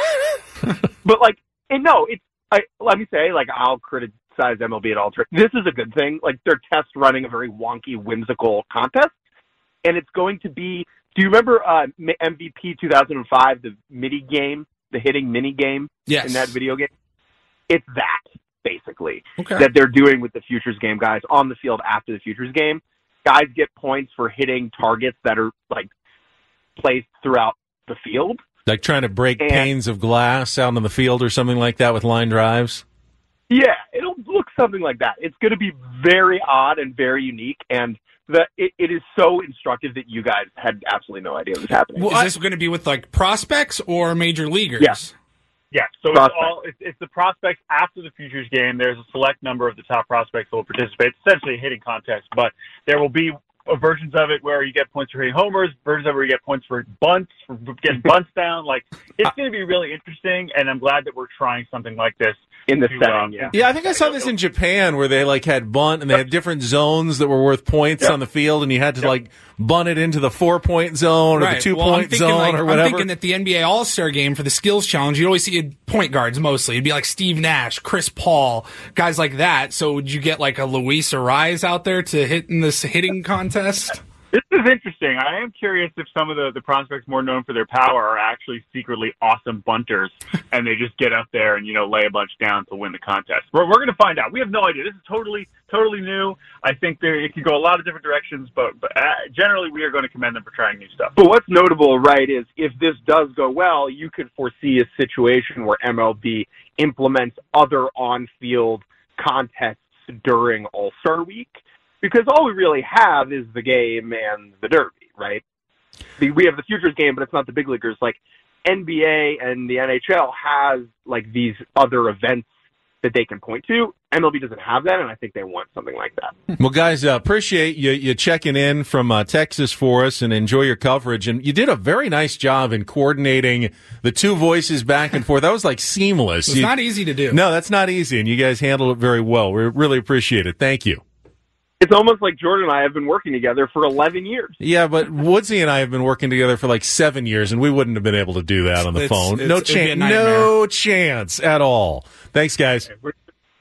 sign. go. But like, and no, it's. I, let me say, like, I'll criticize M L B at all. This is a good thing. Like, they're test running a very wonky, whimsical contest, and it's going to be. Do you remember uh, M V P two thousand five, the mini game, the hitting mini game yes. in that video game? It's that, basically, Okay. that they're doing with the Futures game guys on the field after the Futures game. Guys get points for hitting targets that are, like, placed throughout the field. Like trying to break And- panes of glass out on the field or something like that with line drives. Yeah, it'll look something like that. It's going to be very odd and very unique, and the, it, it is so instructive that you guys had absolutely no idea what was happening. Is this going to be with like prospects or major leaguers? Yeah. Yeah, so Prospects. it's all it's, it's the prospects after the Futures game. There's a select number of the top prospects that will participate. It's essentially a hitting contest, but there will be uh, versions of it where you get points for hitting homers, versions of it where you get points for bunts, for getting bunts down. Like, it's going to be really interesting, and I'm glad that we're trying something like this. in the to, setting, um, yeah. Yeah, I think I saw this in Japan where they like had bunt and they had different zones that were worth points on the field, and you had to like bunt it into the four point zone or Right. the two well, I'm point thinking, zone like, or whatever. I'm thinking that the N B A All-Star game for the skills challenge, you'd always see point guards mostly. It'd be like Steve Nash, Chris Paul, guys like that. So would you get like a Luis Ariz out there to hit in this hitting contest? This is interesting. I am curious if some of the, the prospects more known for their power are actually secretly awesome bunters, and they just get up there and, you know, lay a bunch down to win the contest. We're, we're going to find out. We have no idea. This is totally, totally new. I think there, it could go a lot of different directions, but, but uh, generally we are going to commend them for trying new stuff. But what's notable, right, is if this does go well, you could foresee a situation where M L B implements other on-field contests during All-Star Week, because all we really have is the game and the Derby, right? The, we have the Futures game, but it's not the big leaguers. Like, N B A and the N H L has, like, these other events that they can point to. M L B doesn't have that, and I think they want something like that. Well, guys, uh, appreciate you, you checking in from uh, Texas for us and enjoy your coverage. And you did a very nice job in coordinating the two voices back and forth. That was like seamless. It's You- not easy to do. No, that's not easy, and you guys handled it very well. We really appreciate it. Thank you. It's almost like Jordan and I have been working together for eleven years. Yeah, but Woodsy and I have been working together for like seven years, and we wouldn't have been able to do that on the It's- phone. it's- No it'd be a chance. nightmare. No chance at all. Thanks, guys. We're,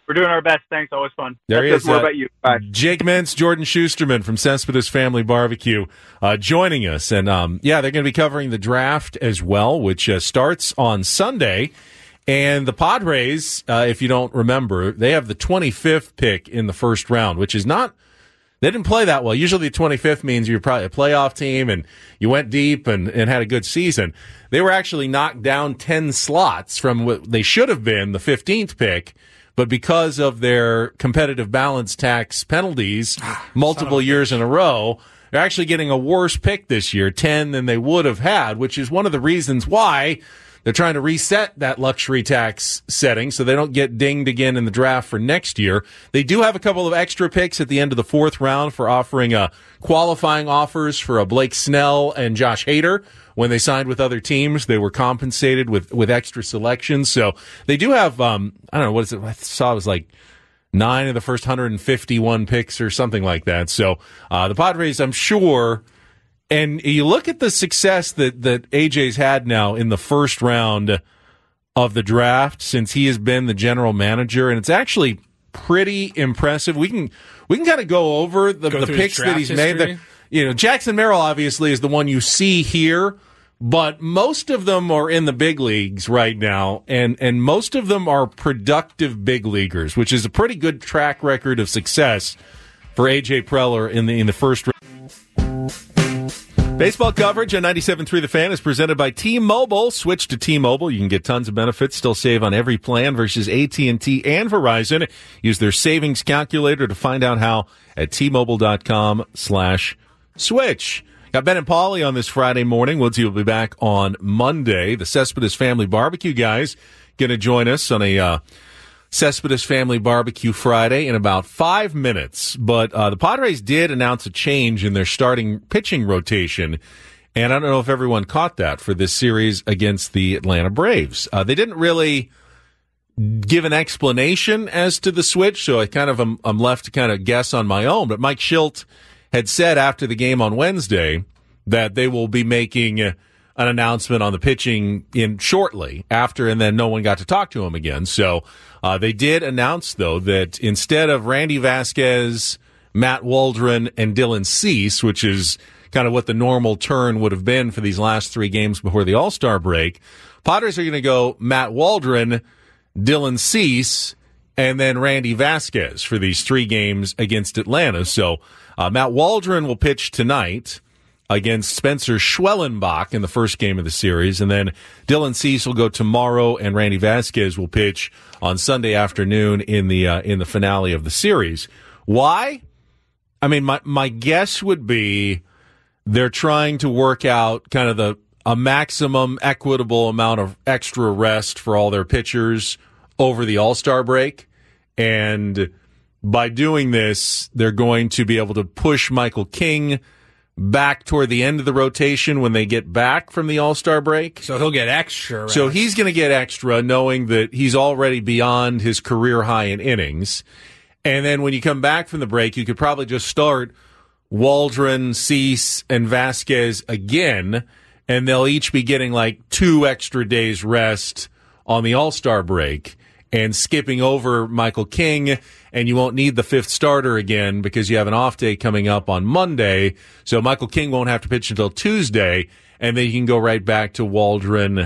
We're doing our best. Thanks. Always fun. There he That's is. More uh, about you. Bye. Jake Mintz, Jordan Schusterman from Cespedes Family Barbecue uh, joining us. And, um, yeah, they're going to be covering the draft as well, which uh, starts on Sunday. And the Padres, uh, if you don't remember, they have the twenty-fifth pick in the first round, which is not – they didn't play that well. Usually the twenty-fifth means you're probably a playoff team and you went deep and, and had a good season. They were actually knocked down ten slots from what they should have been, the fifteenth pick. But because of their competitive balance tax penalties multiple years in a row, they're actually getting a worse pick this year, ten than they would have had, which is one of the reasons why they're trying to reset that luxury tax setting so they don't get dinged again in the draft for next year. They do have a couple of extra picks at the end of the fourth round for offering uh, qualifying offers for a Blake Snell and Josh Hader. When they signed with other teams, they were compensated with, with extra selections. So they do have, um, I don't know, what is it? I saw it was like nine of the first one hundred fifty-one picks or something like that. So uh, the Padres, I'm sure, and you look at the success that, that A J's had now in the first round of the draft since he has been the general manager, and it's actually pretty impressive. We can we can kind of go over the, Go the through picks his that he's draft made. The, history. you know, Jackson Merrill obviously is the one you see here, but most of them are in the big leagues right now, and, and most of them are productive big leaguers, which is a pretty good track record of success for A J Preller in the in the first round. Baseball coverage on ninety-seven point three The Fan is presented by T-Mobile. Switch to T-Mobile. You can get tons of benefits, still save on every plan versus A T and T and Verizon. Use their savings calculator to find out how at T-Mobile.com slash switch. Got Ben and Paulie on this Friday morning. Woodsy will be back on Monday. The Cespedes Family Barbecue guys going to join us on a uh, Cespedes Family Barbecue Friday in about five minutes. But uh, the Padres did announce a change in their starting pitching rotation, and I don't know if everyone caught that for this series against the Atlanta Braves. Uh, they didn't really give an explanation as to the switch, so I kind of am, I'm left to kind of guess on my own. But Mike Schilt had said after the game on Wednesday that they will be making an announcement on the pitching in shortly after, and then no one got to talk to him again. So uh, they did announce, though, that instead of Randy Vasquez, Matt Waldron, and Dylan Cease, which is kind of what the normal turn would have been for these last three games before the All-Star break, Padres are going to go Matt Waldron, Dylan Cease, and then Randy Vasquez for these three games against Atlanta. So uh, Matt Waldron will pitch tonight against Spencer Schwellenbach in the first game of the series, and then Dylan Cease will go tomorrow, and Randy Vasquez will pitch on Sunday afternoon in the uh, in the finale of the series. Why? I mean, my my guess would be they're trying to work out kind of the a maximum equitable amount of extra rest for all their pitchers over the All-Star break. And by doing this, they're going to be able to push Michael King back toward the end of the rotation when they get back from the All-Star break. So he'll get extra rest. So he's going to get extra, knowing that he's already beyond his career high in innings. And then when you come back from the break, you could probably just start Waldron, Cease, and Vasquez again, and they'll each be getting like two extra days rest on the All-Star break and skipping over Michael King, and you won't need the fifth starter again because you have an off day coming up on Monday. So Michael King won't have to pitch until Tuesday, and then you can go right back to Waldron,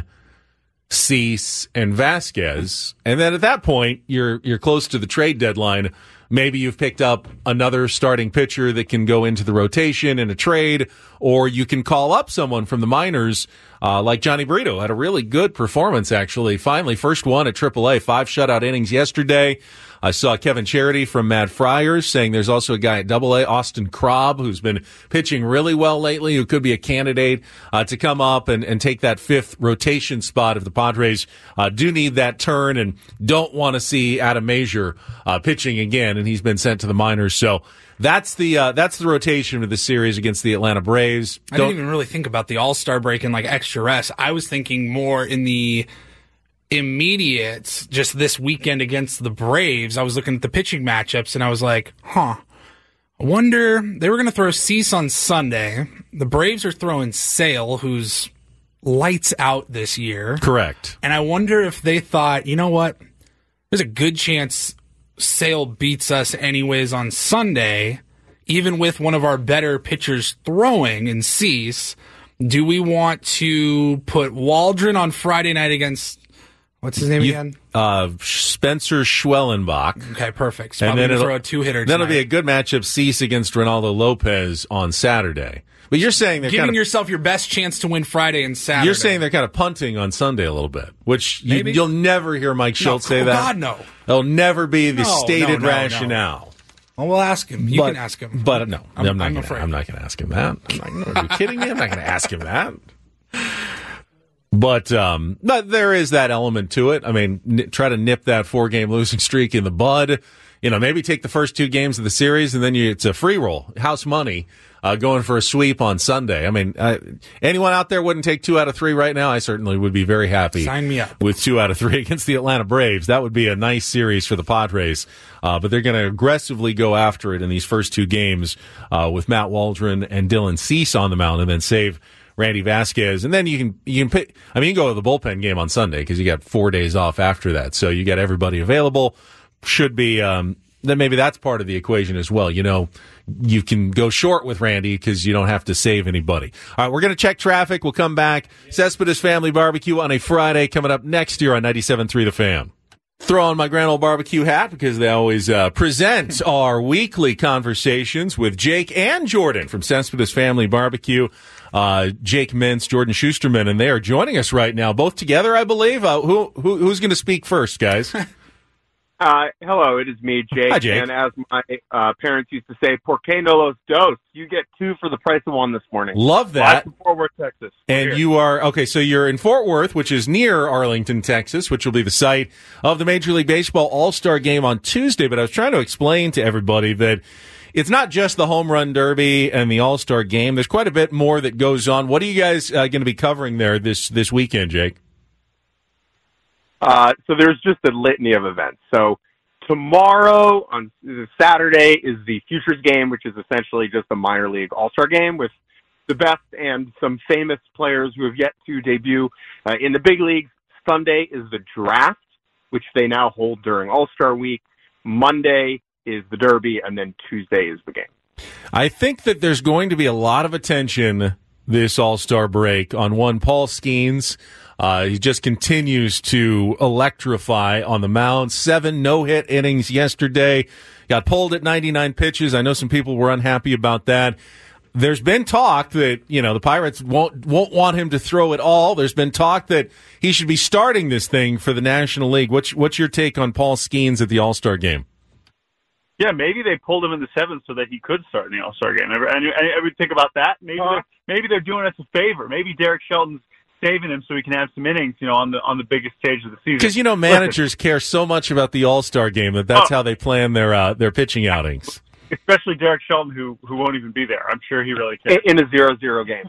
Cease, and Vasquez. And then at that point, you're you're close to the trade deadline. Maybe you've picked up another starting pitcher that can go into the rotation in a trade, or you can call up someone from the minors, uh, like Johnny Brito. Had a really good performance, actually. Finally, first one at triple A, five shutout innings yesterday. I saw Kevin Charity from Mad Friars saying there's also a guy at double A, Austin Krob, who's been pitching really well lately, who could be a candidate uh, to come up and, and take that fifth rotation spot if the Padres uh, do need that turn and don't want to see Adam Major uh, pitching again, and he's been sent to the minors. So that's the uh, that's the rotation of the series against the Atlanta Braves. I didn't even really think about the All-Star break and like extra rest. I was thinking more in the immediate, just this weekend against the Braves. I was looking at the pitching matchups and I was like, huh, I wonder, they were going to throw Cease on Sunday. The Braves are throwing Sale, who's lights out this year. Correct. And I wonder if they thought, you know what, there's a good chance Sale beats us anyways on Sunday, even with one of our better pitchers throwing in Cease, do we want to put Waldron on Friday night against, what's his name You- again? Uh, Spencer Schwellenbach. Okay, perfect. And then it'll, throw a two-hitter then it'll be a tonight. good matchup, Cease against Ronaldo Lopez on Saturday. But you're saying they're Giving kind of yourself your best chance to win Friday and Saturday. you're saying they're kind of punting on Sunday a little bit, which you, Maybe. you'll never hear Mike No, Schultz say oh, that. God, no. It'll never be the No, stated no, no, rationale. Well, we'll ask him. You but, can ask him. But no, I'm, I'm- not I'm gonna, afraid. I'm not going to ask him that. I'm not, are you kidding me? I'm not going to ask him that. But um, but there is that element to it. I mean, n- try to nip that four-game losing streak in the bud. You know, maybe take the first two games of the series, and then you, it's a free roll, house money, uh, going for a sweep on Sunday. I mean, uh, anyone out there wouldn't take two out of three right now? I certainly would be very happy. Sign me up. With two out of three against the Atlanta Braves. That would be a nice series for the Padres. Uh, but they're going to aggressively go after it in these first two games uh, with Matt Waldron and Dylan Cease on the mound, and then save Randy Vasquez. And then you can you can pick. I mean, you can go to the bullpen game on Sunday because you got four days off after that, so you got everybody available. Should be um, then maybe that's part of the equation as well. You know, you can go short with Randy because you don't have to save anybody. All right, we're going to check traffic. We'll come back. Cespedes Family Barbecue on a Friday coming up next year on ninety-seven point three The Fan. Throw on my Grand Ole Barbecue hat because they always uh, present our weekly conversations with Jake and Jordan from Cespedes Family Barbecue. Uh, Jake Mintz, Jordan Schusterman, and they are joining us right now, both together, I believe. Uh, who, who who's going to speak first, guys? Uh, hello, it is me, Jake. Hi, Jake. And as my uh, parents used to say, ¿Por qué no los dos? You get two for the price of one this morning. Love Live that. from Fort Worth, Texas. We're And here. you are, okay, so you're in Fort Worth, which is near Arlington, Texas, which will be the site of the Major League Baseball All-Star Game on Tuesday. But I was trying to explain to everybody that it's not just the Home Run Derby and the All-Star Game. There's quite a bit more that goes on. What are you guys uh, going to be covering there this, this weekend, Jake? Uh, so there's just a litany of events. So tomorrow on Saturday is the Futures Game, which is essentially just a minor league all-star game with the best and some famous players who have yet to debut uh, in the big leagues. Sunday is the draft, which they now hold during All-Star Week. Monday is the Derby, and then Tuesday is the game. I think that there's going to be a lot of attention this All-Star break on one Paul Skeens. Uh, he just continues to electrify on the mound. Seven no-hit innings yesterday. Got pulled at ninety-nine pitches. I know some people were unhappy about that. There's been talk that, you know, the Pirates won't won't want him to throw it all. There's been talk that he should be starting this thing for the National League. What's, what's your take on Paul Skeens at the All-Star game? Yeah, maybe they pulled him in the seventh so that he could start in the All-Star game. And I, I would think about that. Maybe Uh, they're, maybe they're doing us a favor. Maybe Derek Shelton's saving him so he can have some innings, you know, on the on the biggest stage of the season. Because, you know, managers care so much about the All-Star game that that's Oh. how they plan their uh, their pitching outings. Especially Derek Shelton, who who won't even be there. I'm sure he really cares. In, in a zero-zero game.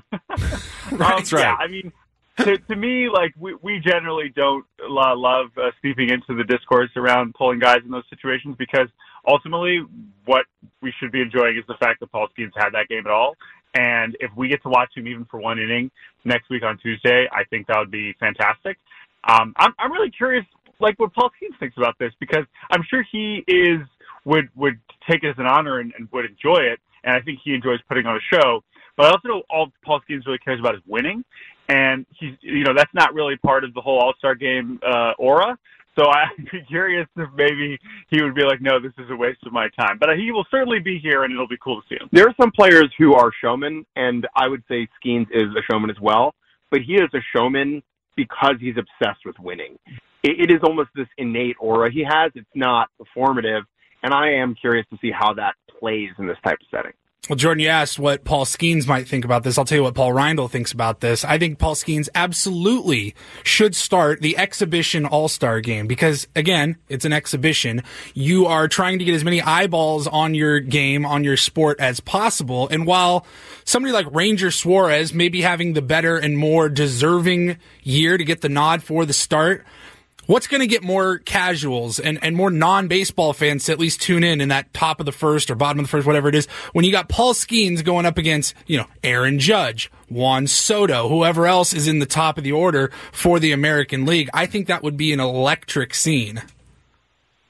That's um, right. Yeah, I mean, to, to me, like we, we generally don't lo- love uh, steeping into the discourse around pulling guys in those situations because ultimately, what we should be enjoying is the fact that Paul Skeens had that game at all. And if we get to watch him even for one inning next week on Tuesday, I think that would be fantastic. Um, I'm I'm really curious, like what Paul Skeens thinks about this because I'm sure he is would would take it as an honor and, and would enjoy it, and I think he enjoys putting on a show. But I also know all Paul Skeens really cares about is winning, and he's you know that's not really part of the whole All-Star game uh, aura. So I'd be curious if maybe he would be like, no, this is a waste of my time. But he will certainly be here, and it'll be cool to see him. There are some players who are showmen, and I would say Skeens is a showman as well. But he is a showman because he's obsessed with winning. It, it is almost this innate aura he has. It's not performative, and I am curious to see how that plays in this type of setting. Well, Jordan, you asked what Paul Skeens might think about this. I'll tell you what Paul Reindl thinks about this. I think Paul Skeens absolutely should start the exhibition all-star game because, again, it's an exhibition. You are trying to get as many eyeballs on your game, on your sport as possible. And while somebody like Ranger Suarez may be having the better and more deserving year to get the nod for the start, what's going to get more casuals and, and more non-baseball fans to at least tune in in that top of the first or bottom of the first, whatever it is, when you got Paul Skeens going up against, you know, Aaron Judge, Juan Soto, whoever else is in the top of the order for the American League? I think that would be an electric scene.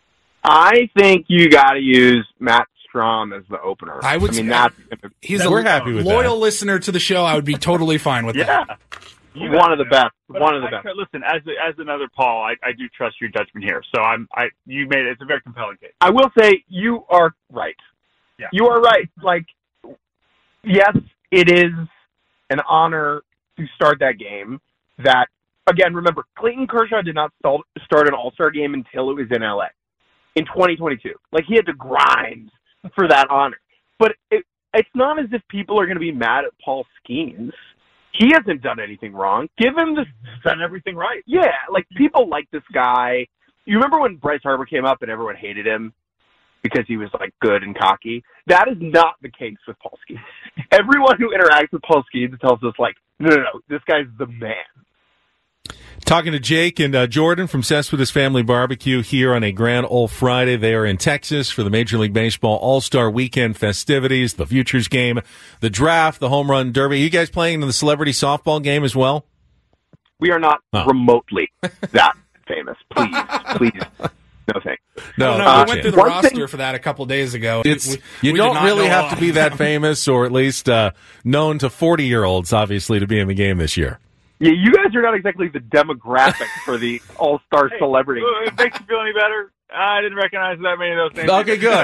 I think you got to use Matt Strom as the opener. I would. I mean, say, that's he's We're a happy with loyal that. listener to the show. I would be totally fine with Yeah. that. You one of the know. best. But One of the I, best. I, listen, as a, as another Paul, I, I do trust your judgment here. So I'm I you made it. It's a very compelling case. I will say you are right. Yeah. You are right. Like, yes, it is an honor to start that game. That, again, remember, Clayton Kershaw did not start start an All-Star game until it was in L A in twenty twenty-two. Like, he had to grind for that honor. But it, it's not as if people are going to be mad at Paul Skeens. He hasn't done anything wrong. Give him the He's done everything right. Yeah, like, people like this guy. You remember when Bryce Harper came up and everyone hated him because he was, like, good and cocky? That is not the case with Paul Skeens. Everyone who interacts with Paul Skeens tells us, like, no, no, no, this guy's the man. Talking to Jake and uh, Jordan from Cespedes Family Barbecue here on a Grand Ole Friday. They are in Texas for the Major League Baseball All-Star Weekend festivities, the Futures Game, the Draft, the Home Run Derby. Are you guys playing in the Celebrity Softball game as well? We are not Oh. remotely that famous. Please, please, no thanks. No, No, no we chance. went through the One roster thing- for that a couple days ago. It's We- you we did don't not really know have all to be of that them. famous, or at least uh, known to forty-year-olds, obviously, to be in the game this year. Yeah, you guys are not exactly the demographic for the all-star Hey, celebrity. uh, If it makes you feel any better, I didn't recognize that many of those names. Okay, good.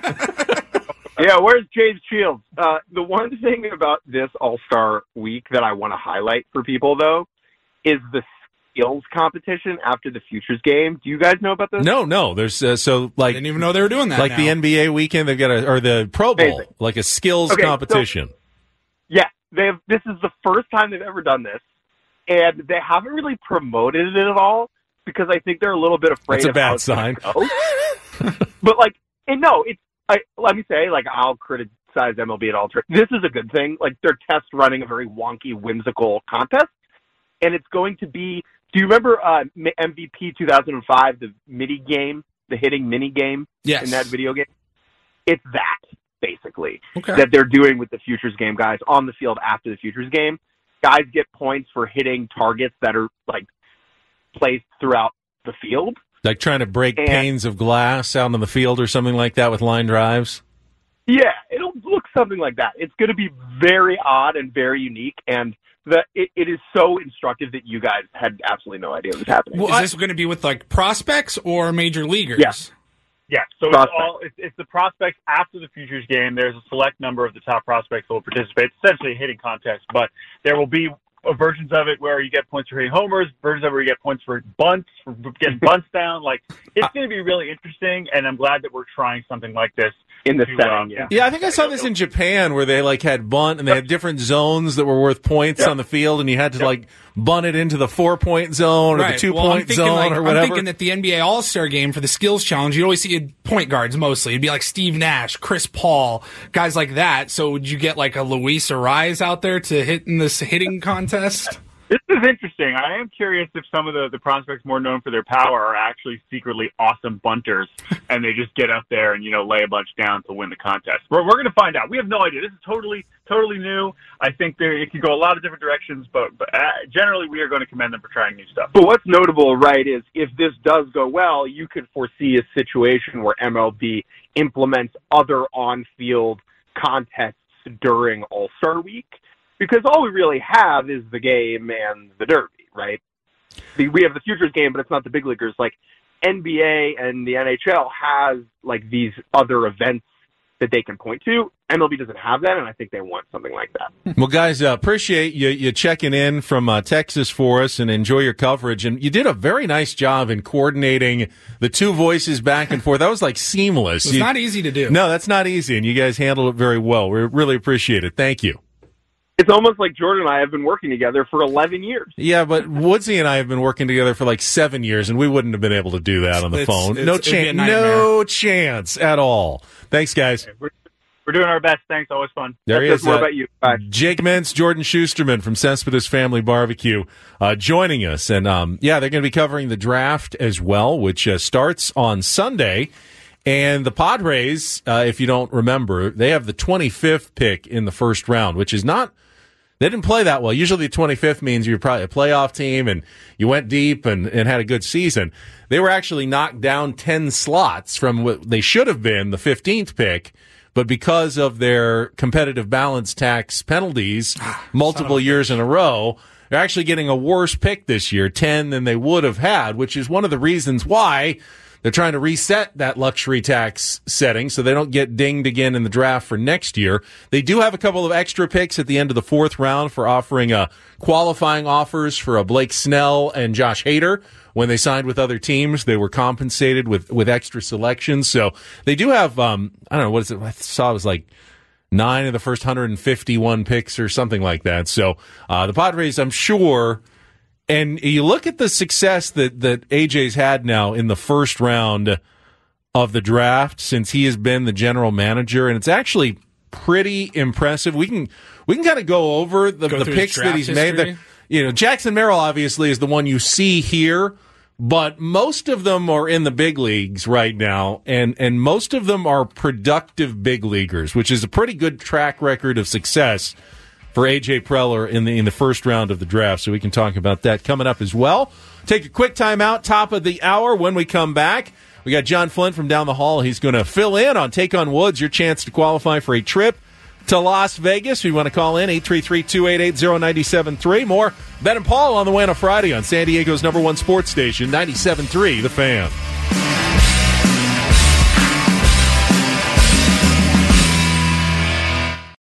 Yeah, where's James Shields? Uh, the one thing about this All-Star Week that I want to highlight for people, though, is the skills competition after the Futures Game. Do you guys know about this? No, no. There's uh, so I like didn't even know they were doing that. like now. the N B A weekend. They've got a or the Pro Bowl, Amazing. like a skills Okay, so- competition. Yeah, they've. This is the first time they've ever done this, and they haven't really promoted it at all because I think they're a little bit afraid. That's a of bad how it's gonna sign. go. But like, and no, it's. I, let me say, like, I'll criticize M L B at all. This is a good thing. Like, they're test running a very wonky, whimsical contest, and it's going to be. Do you remember uh, M V P two thousand five, the mini game, the hitting mini game yes. in that video game? It's that, basically, Okay. that they're doing with the Futures Game guys on the field after the Futures Game. Guys get points for hitting targets that are, like, placed throughout the field. Like trying to break And- panes of glass out on the field or something like that with line drives. Yeah, it'll look something like that. It's going to be very odd and very unique, and the, it, it is so instructive that you guys had absolutely no idea what was happening. Is this going to be with like prospects or major leaguers? Yes. Yeah, so it's Prospects. all it's, it's the prospects after the Futures Game. There's a select number of the top prospects that will participate. It's essentially a hitting contest, but there will be uh, versions of it where you get points for hitting homers, versions of it where you get points for bunts, for getting bunts down. Like, it's going to be really interesting, and I'm glad that we're trying something like this. In the to, setting, um, yeah. Yeah, I think I saw this in Japan where they like had bunt and they had different zones that were worth points Yep. on the field, and you had to like bunt it into the four point zone or Right. the two well, I'm point thinking, zone like, or whatever. I'm thinking that the N B A All-Star Game for the skills challenge, you'd always see point guards mostly. It'd be like Steve Nash, Chris Paul, guys like that. So would you get like a Luis Ariz out there to hit in this hitting contest? This is interesting. I am curious if some of the, the prospects more known for their power are actually secretly awesome bunters, and they just get up there and, you know, lay a bunch down to win the contest. We're, we're going to find out. We have no idea. This is totally, totally new. I think there, it could go a lot of different directions, but, but uh, generally we are going to commend them for trying new stuff. But what's notable, right, is if this does go well, you could foresee a situation where M L B implements other on-field contests during All-Star Week, because all we really have is the game and the Derby, right? The, we have the Futures Game, but it's not the big leaguers. Like, N B A and the N H L has, like, these other events that they can point to. M L B doesn't have that, and I think they want something like that. Well, guys, uh, appreciate you, you checking in from uh, Texas for us and enjoy your coverage. And you did a very nice job in coordinating the two voices back and forth. That was like seamless. It's You- not easy to do. No, that's not easy, and you guys handled it very well. We really appreciate it. Thank you. It's almost like Jordan and I have been working together for eleven years. Yeah, but Woodsy and I have been working together for like seven years, and we wouldn't have been able to do that on the It's- phone. it's- No it'd be a chance. nightmare. No chance at all. Thanks, guys. We're, we're doing our best. Thanks. Always fun. There he That's is. more uh, about you. Bye. Jake Mintz, Jordan Schusterman from Cespedes Family Barbecue uh, joining us. And, um, yeah, they're going to be covering the draft as well, which uh, starts on Sunday. And the Padres, uh, if you don't remember, they have the twenty-fifth pick in the first round, which is not They didn't play that well. Usually the twenty-fifth means you're probably a playoff team and you went deep and, and had a good season. They were actually knocked down ten slots from what they should have been, the fifteenth pick, but because of their competitive balance tax penalties multiple years in a row, they're actually getting a worse pick this year, ten than they would have had, which is one of the reasons why they're trying to reset that luxury tax setting so they don't get dinged again in the draft for next year. They do have a couple of extra picks at the end of the fourth round for offering uh, qualifying offers for a Blake Snell and Josh Hader. When they signed with other teams, they were compensated with, with extra selections. So they do have, um, I don't know, what is it? I saw it was like nine of the first one hundred fifty-one picks or something like that. So uh, the Padres, I'm sure... And you look at the success that, that A J's had now in the first round of the draft since he has been the general manager, and it's actually pretty impressive. We can we can kind of go over the, go the picks that he's history. made. The, you know, Jackson Merrill obviously is the one you see here, but most of them are in the big leagues right now, and, and most of them are productive big leaguers, which is a pretty good track record of success for A J Preller in the in the first round of the draft, so we can talk about that coming up as well. Take a quick time out, top of the hour. When we come back, we got John Flint from down the hall. He's going to fill in on Take on Woods, your chance to qualify for a trip to Las Vegas. If you want to call in, eight three three, two eight eight, zero nine seven three. More Ben and Paul on the way on a Friday on San Diego's number one sports station, ninety-seven point three The Fan.